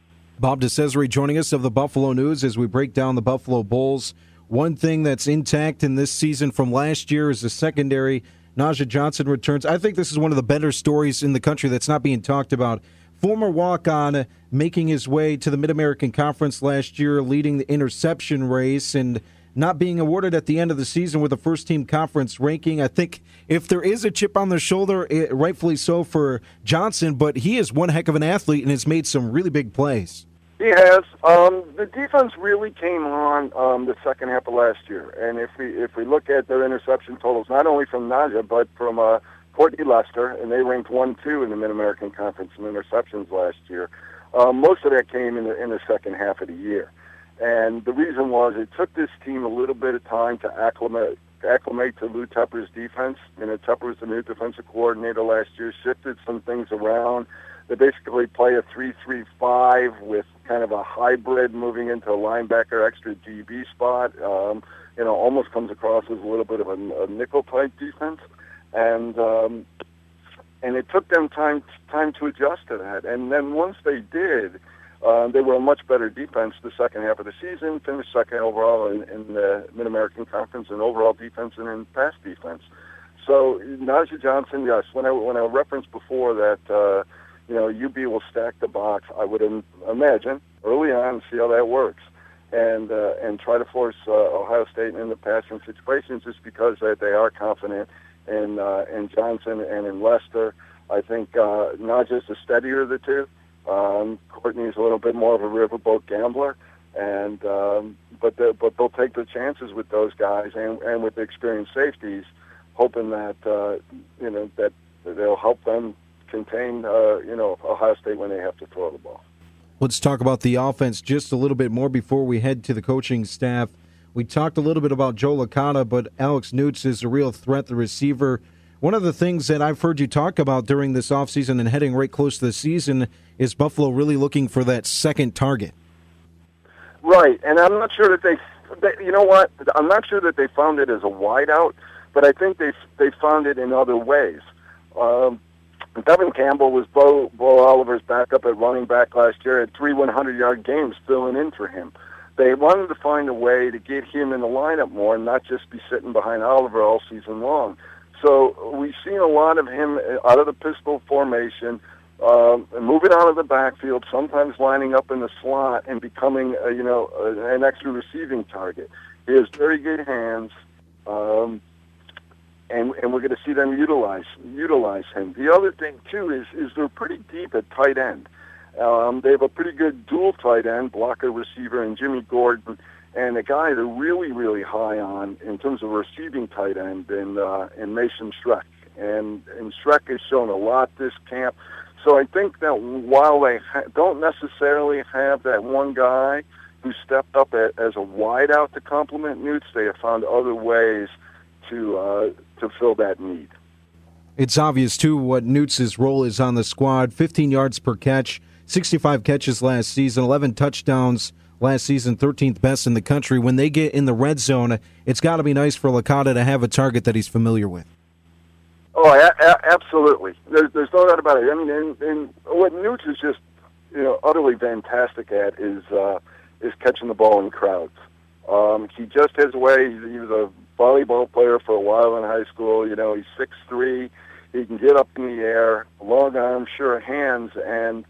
Bob DeCesare joining us of the Buffalo News as we break down the Buffalo Bulls. One thing that's intact in this season from last year is the secondary. Naja Johnson returns. I think this is one of the better stories in the country that's not being talked about. Former walk-on making his way to the Mid-American Conference last year, leading the interception race, and not being awarded at the end of the season with a first-team conference ranking. I think if there is a chip on their shoulder, it, rightfully so for Johnson, but he is one heck of an athlete and has made some really big plays. He has. Um, the defense really came on um, the second half of last year, and if we if we look at their interception totals, not only from Naja, but from uh, Courtney Lester, and they ranked one two in the Mid-American Conference in interceptions last year, um, most of that came in the, in the second half of the year. And the reason was it took this team a little bit of time to acclimate acclimate to Lou Tepper's defense. You know, Tepper was the new defensive coordinator last year, shifted some things around. They basically play a three three five with kind of a hybrid moving into a linebacker extra D B spot. Um, you know, almost comes across as a little bit of a, a nickel-type defense. And um, and it took them time time to adjust to that. And then once they did, Uh, they were a much better defense the second half of the season, finished second overall in, in the Mid-American Conference in overall defense and in pass defense. So Naja Johnson, yes, when I when I referenced before that, uh, you know, U B will stack the box, I would im- imagine early on see how that works, and uh, and try to force uh, Ohio State into passing situations just because uh, they are confident in uh, in Johnson and in Lester. I think uh, Naja's the steadier of the two. Um, Courtney's a little bit more of a riverboat gambler, and um, but the, but they'll take the chances with those guys and, and with the experienced safeties, hoping that uh, you know that they'll help them contain uh, you know Ohio State when they have to throw the ball. Let's talk about the offense just a little bit more before we head to the coaching staff. We talked a little bit about Joe Licata, but Alex Newts is a real threat, the receiver. One of the things that I've heard you talk about during this offseason and heading right close to the season is Buffalo really looking for that second target. Right, and I'm not sure that they, they you know what, I'm not sure that they found it as a wideout, but I think they they found it in other ways. Um, Devin Campbell was Bo, Bo Oliver's backup at running back last year, had three hundred-yard games filling in for him. They wanted to find a way to get him in the lineup more and not just be sitting behind Oliver all season long. So we've seen a lot of him out of the pistol formation, um, moving out of the backfield, sometimes lining up in the slot and becoming, uh, you know, uh, an extra receiving target. He has very good hands, um, and and we're going to see them utilize utilize him. The other thing too is is they're pretty deep at tight end. Um, they have a pretty good dual tight end, blocker receiver, and Jimmy Gordon. And a guy they're really, really high on in terms of receiving tight end in, uh, in Mason Schreck. And, and Schreck has shown a lot this camp. So I think that while they ha- don't necessarily have that one guy who stepped up a- as a wideout to complement Newts, they have found other ways to uh, to fill that need. It's obvious, too, what Newts' role is on the squad. fifteen yards per catch, sixty-five catches last season, eleven touchdowns last season, thirteenth best in the country. When they get in the red zone, it's got to be nice for Licata to have a target that he's familiar with. Oh, a- a- absolutely. There's, there's no doubt about it. I mean, and, and what Newts is just, you know, utterly fantastic at is uh, is catching the ball in crowds. Um, he just has a way. He was a volleyball player for a while in high school. You know, he's six three. He can get up in the air, long arms, sure hands, and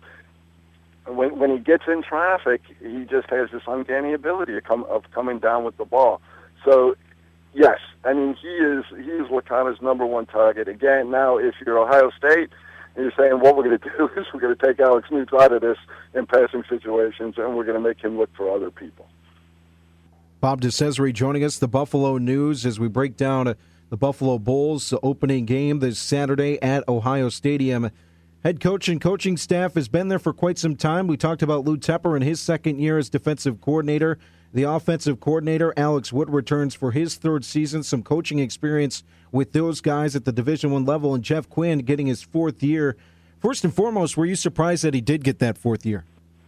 When when he gets in traffic, he just has this uncanny ability of, come, of coming down with the ball. So, yes, I mean he is he is Licata's number one target. Again, now if you're Ohio State and you're saying what we're going to do is we're going to take Alex Newts out of this in passing situations and we're going to make him look for other people. Bob DeCesare joining us, the Buffalo News, as we break down the Buffalo Bulls opening game this Saturday at Ohio Stadium. Head coach and coaching staff has been there for quite some time. We talked about Lou Tepper in his second year as defensive coordinator. The offensive coordinator, Alex Wood, returns for his third season. Some coaching experience with those guys at the Division I level. And Jeff Quinn getting his fourth year. First and foremost, were you surprised that he did get that fourth year?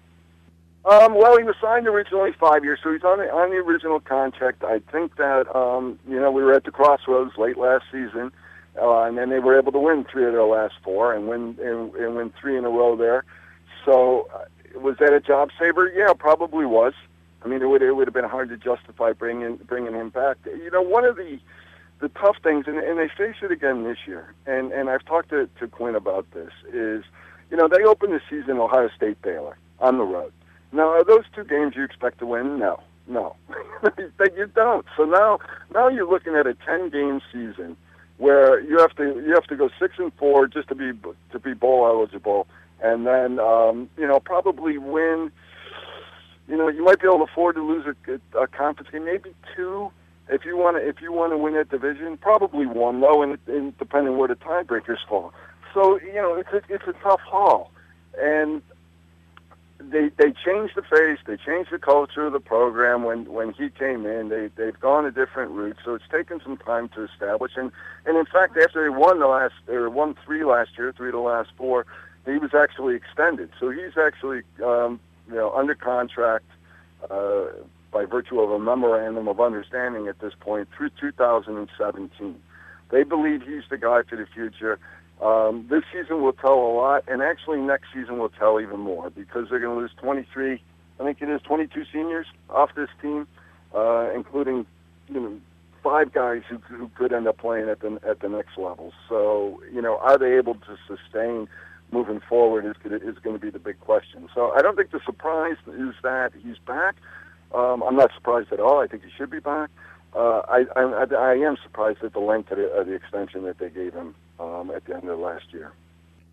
Um, well, he was signed originally five years, so he's on the, on the original contract. I think that, um, you know, we were at the crossroads late last season. Uh, and then they were able to win three of their last four and win and, and win three in a row there. So uh, was that a job saver? Yeah, probably was. I mean, it would it would have been hard to justify bringing bringing him back. You know, one of the the tough things, and, and they face it again this year, and, and I've talked to, to Quinn about this, is, you know, they opened the season Ohio State Baylor on the road. Now, are those two games you expect to win? No, no, you don't. So now now you're looking at a ten-game season where you have to you have to go six and four just to be to be bowl eligible, and then um, you know probably win. You know you might be able to afford to lose a, a conference game, maybe two if you want to if you want to win that division. Probably one though, and, and depending where the tiebreakers fall. So you know it's a, it's a tough haul, and they they changed the face, they changed the culture of the program when when he came in. They they've gone a different route, so it's taken some time to establish. And and in fact, after they won the last or won three last year, three of the last four, he was actually extended. So he's actually um, you know under contract uh, by virtue of a memorandum of understanding at this point through two thousand seventeen. They believe he's the guy for the future. Um, this season will tell a lot, and actually next season will tell even more because they're going to lose twenty-three, I think it is twenty-two seniors off this team, uh, including you know five guys who, who could end up playing at the at the next level. So you know, are they able to sustain moving forward is going to, is going to be the big question. So I don't think the surprise is that he's back. Um, I'm not surprised at all. I think he should be back. Uh, I, I, I am surprised at the length of the, of the extension that they gave him um, at the end of last year.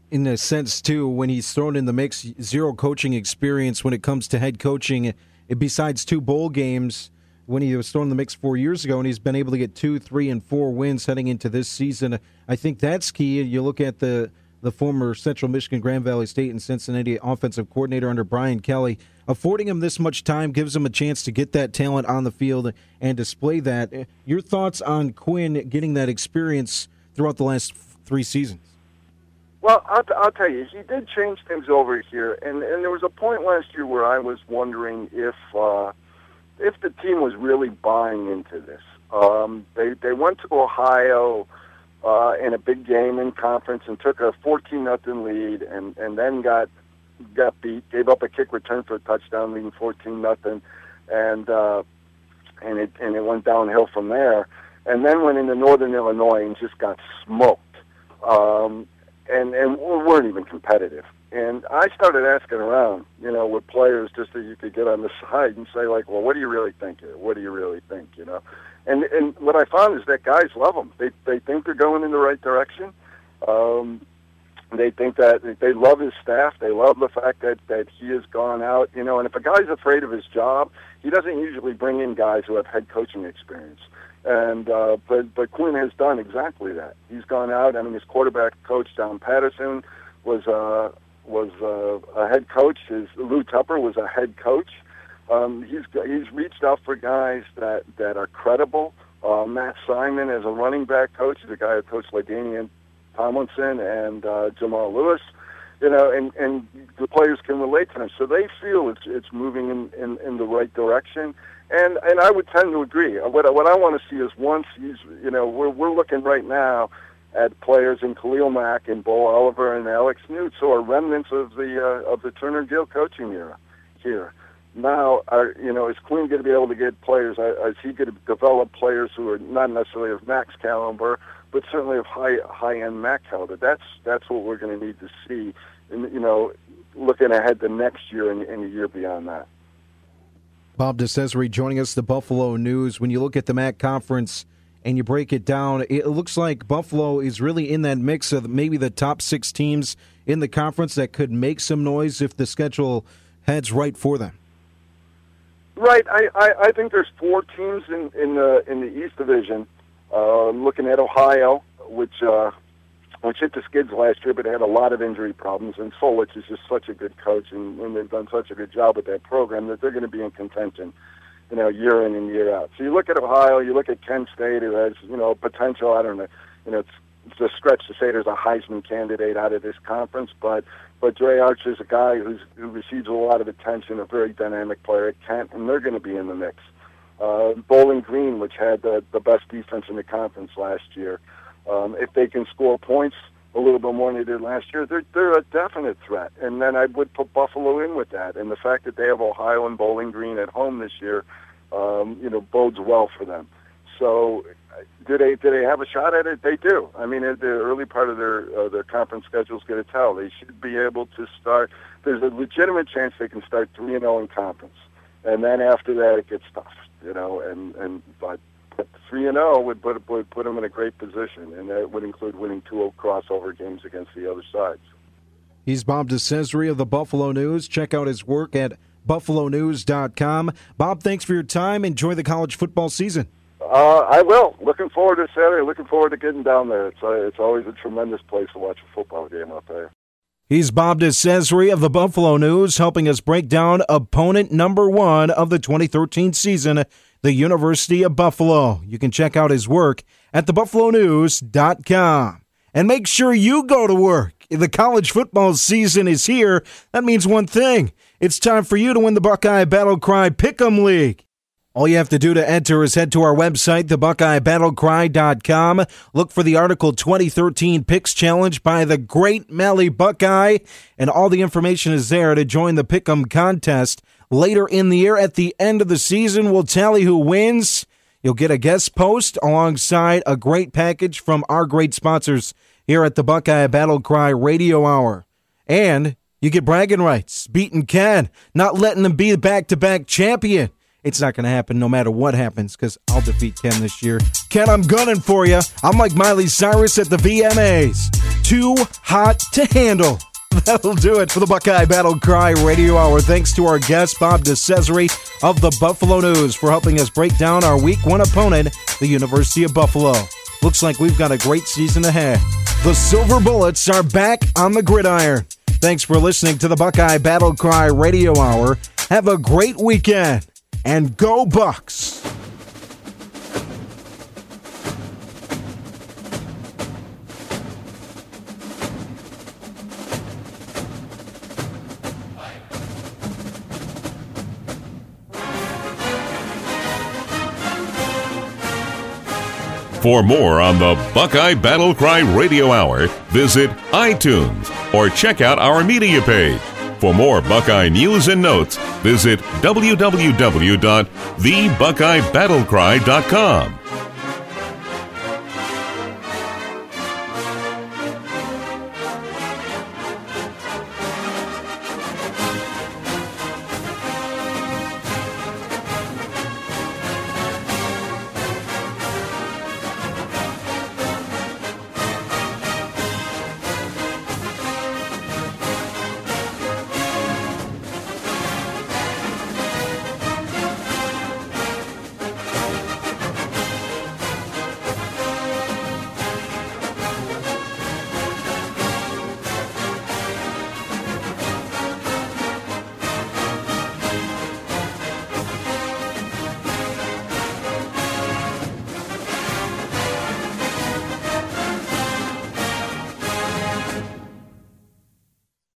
in a sense, too, when he's thrown in the mix, zero coaching experience when it comes to head coaching, besides two bowl games when he was thrown in the mix four years ago, and he's been able to get two, three, and four wins heading into this season. I think that's key. You look at the, the former Central Michigan, Grand Valley State, and Cincinnati offensive coordinator under Brian Kelly. Affording him this much time gives him a chance to get that talent on the field and display that. Your thoughts on Quinn getting that experience throughout the last three seasons? Well, I'll, I'll tell you, he did change things over here, and, and there was a point last year where I was wondering if uh, if the team was really buying into this. Um, they they went to Ohio uh, in a big game in conference and took a fourteen nothing lead, and, and then got got beat, gave up a kick return for a touchdown, leading fourteen nothing, and uh, and it and it went downhill from there. And then went into Northern Illinois and just got smoked. Um, And, and we weren't even competitive. And I started asking around, you know, with players just that you could get on the side and say, like, well, what do you really think? What do you really think, you know? And and what I found is that guys love him. They they think they're going in the right direction. Um, they think that they love his staff. They love the fact that, that he has gone out, you know, and if a guy's afraid of his job, he doesn't usually bring in guys who have head coaching experience. And uh, but but Quinn has done exactly that. He's gone out. I mean, his quarterback coach Don Patterson was uh, was uh, a head coach. His Lou Tupper was a head coach. Um, he's he's reached out for guys that, that are credible. Uh, Matt Simon as a running back coach is a guy who coached LaDainian Tomlinson and uh, Jamal Lewis. You know, and, and the players can relate to them, so they feel it's it's moving in, in, in the right direction. And and I would tend to agree. What what I want to see is once he's, you know, we're we're looking right now at players in Khalil Mack and Bo Oliver and Alex Newt, so are remnants of the uh, of the Turner Gill coaching era here. Now, are, you know, is Quinn going to be able to get players? Is he going to develop players who are not necessarily of Mack's caliber, but certainly of high high end Mack caliber? That's that's what we're going to need to see. And, you know, looking ahead to next year and, and a year beyond that. Bob DeCesare joining us, the Buffalo News. When you look at the M A C conference and you break it down, it looks like Buffalo is really in that mix of maybe the top six teams in the conference that could make some noise if the schedule heads right for them. Right. I, I, I think there's four teams in, in the in the East Division. Uh, looking at Ohio, which uh, which hit the skids last year, but had a lot of injury problems. And Solich is just such a good coach, and, and they've done such a good job with that program that they're going to be in contention, you know, year in and year out. So you look at Ohio, you look at Kent State, who has, you know, potential. I don't know, you know, it's, it's a stretch to say there's a Heisman candidate out of this conference, but but Dre Archer is a guy who's, who receives a lot of attention, a very dynamic player at Kent, and they're going to be in the mix. Uh, Bowling Green, which had the, the best defense in the conference last year. Um, if they can score points a little bit more than they did last year, they're, they're a definite threat. And then I would put Buffalo in with that. And the fact that they have Ohio and Bowling Green at home this year, um, you know, bodes well for them. So do they do they have a shot at it? They do. I mean, the early part of their uh, their conference schedule is going to tell. They should be able to start. There's a legitimate chance they can start three and zero in conference, and then after that it gets tough. You know, and and but three and zero would put would put them in a great position, and that would include winning two crossover games against the other sides. He's Bob DeCesare of the Buffalo News. Check out his work at buffalo news dot com. Bob, thanks for your time. Enjoy the college football season. Uh, I will. Looking forward to Saturday. Looking forward to getting down there. It's uh, it's always a tremendous place to watch a football game out there. He's Bob DeCesare of the Buffalo News, helping us break down opponent number one of the twenty thirteen season, the University of Buffalo. You can check out his work at the buffalo news dot com. And make sure you go to work. The college football season is here. That means one thing. It's time for you to win the Buckeye Battle Cry Pick'em League. All you have to do to enter is head to our website, the buckeye battle cry dot com. Look for the article twenty thirteen Picks Challenge by the great Mally Buckeye, and all the information is there to join the Pick'em contest. Later in the year, at the end of the season, we'll tally who wins. You'll get a guest post alongside a great package from our great sponsors here at the Buckeye Battle Cry Radio Hour. And you get bragging rights, beating Ken, not letting them be the back-to-back champion. It's not going to happen no matter what happens because I'll defeat Ken this year. Ken, I'm gunning for you. I'm like Miley Cyrus at the V M As. Too hot to handle. That'll do it for the Buckeye Battle Cry Radio Hour. Thanks to our guest, Bob DeCesare of the Buffalo News, for helping us break down our Week one opponent, the University of Buffalo. Looks like we've got a great season ahead. The Silver Bullets are back on the gridiron. Thanks for listening to the Buckeye Battle Cry Radio Hour. Have a great weekend, and go Bucks! For more on the Buckeye Battle Cry Radio Hour, visit iTunes or check out our media page. For more Buckeye news and notes, visit w w w dot the buckeye battle cry dot com.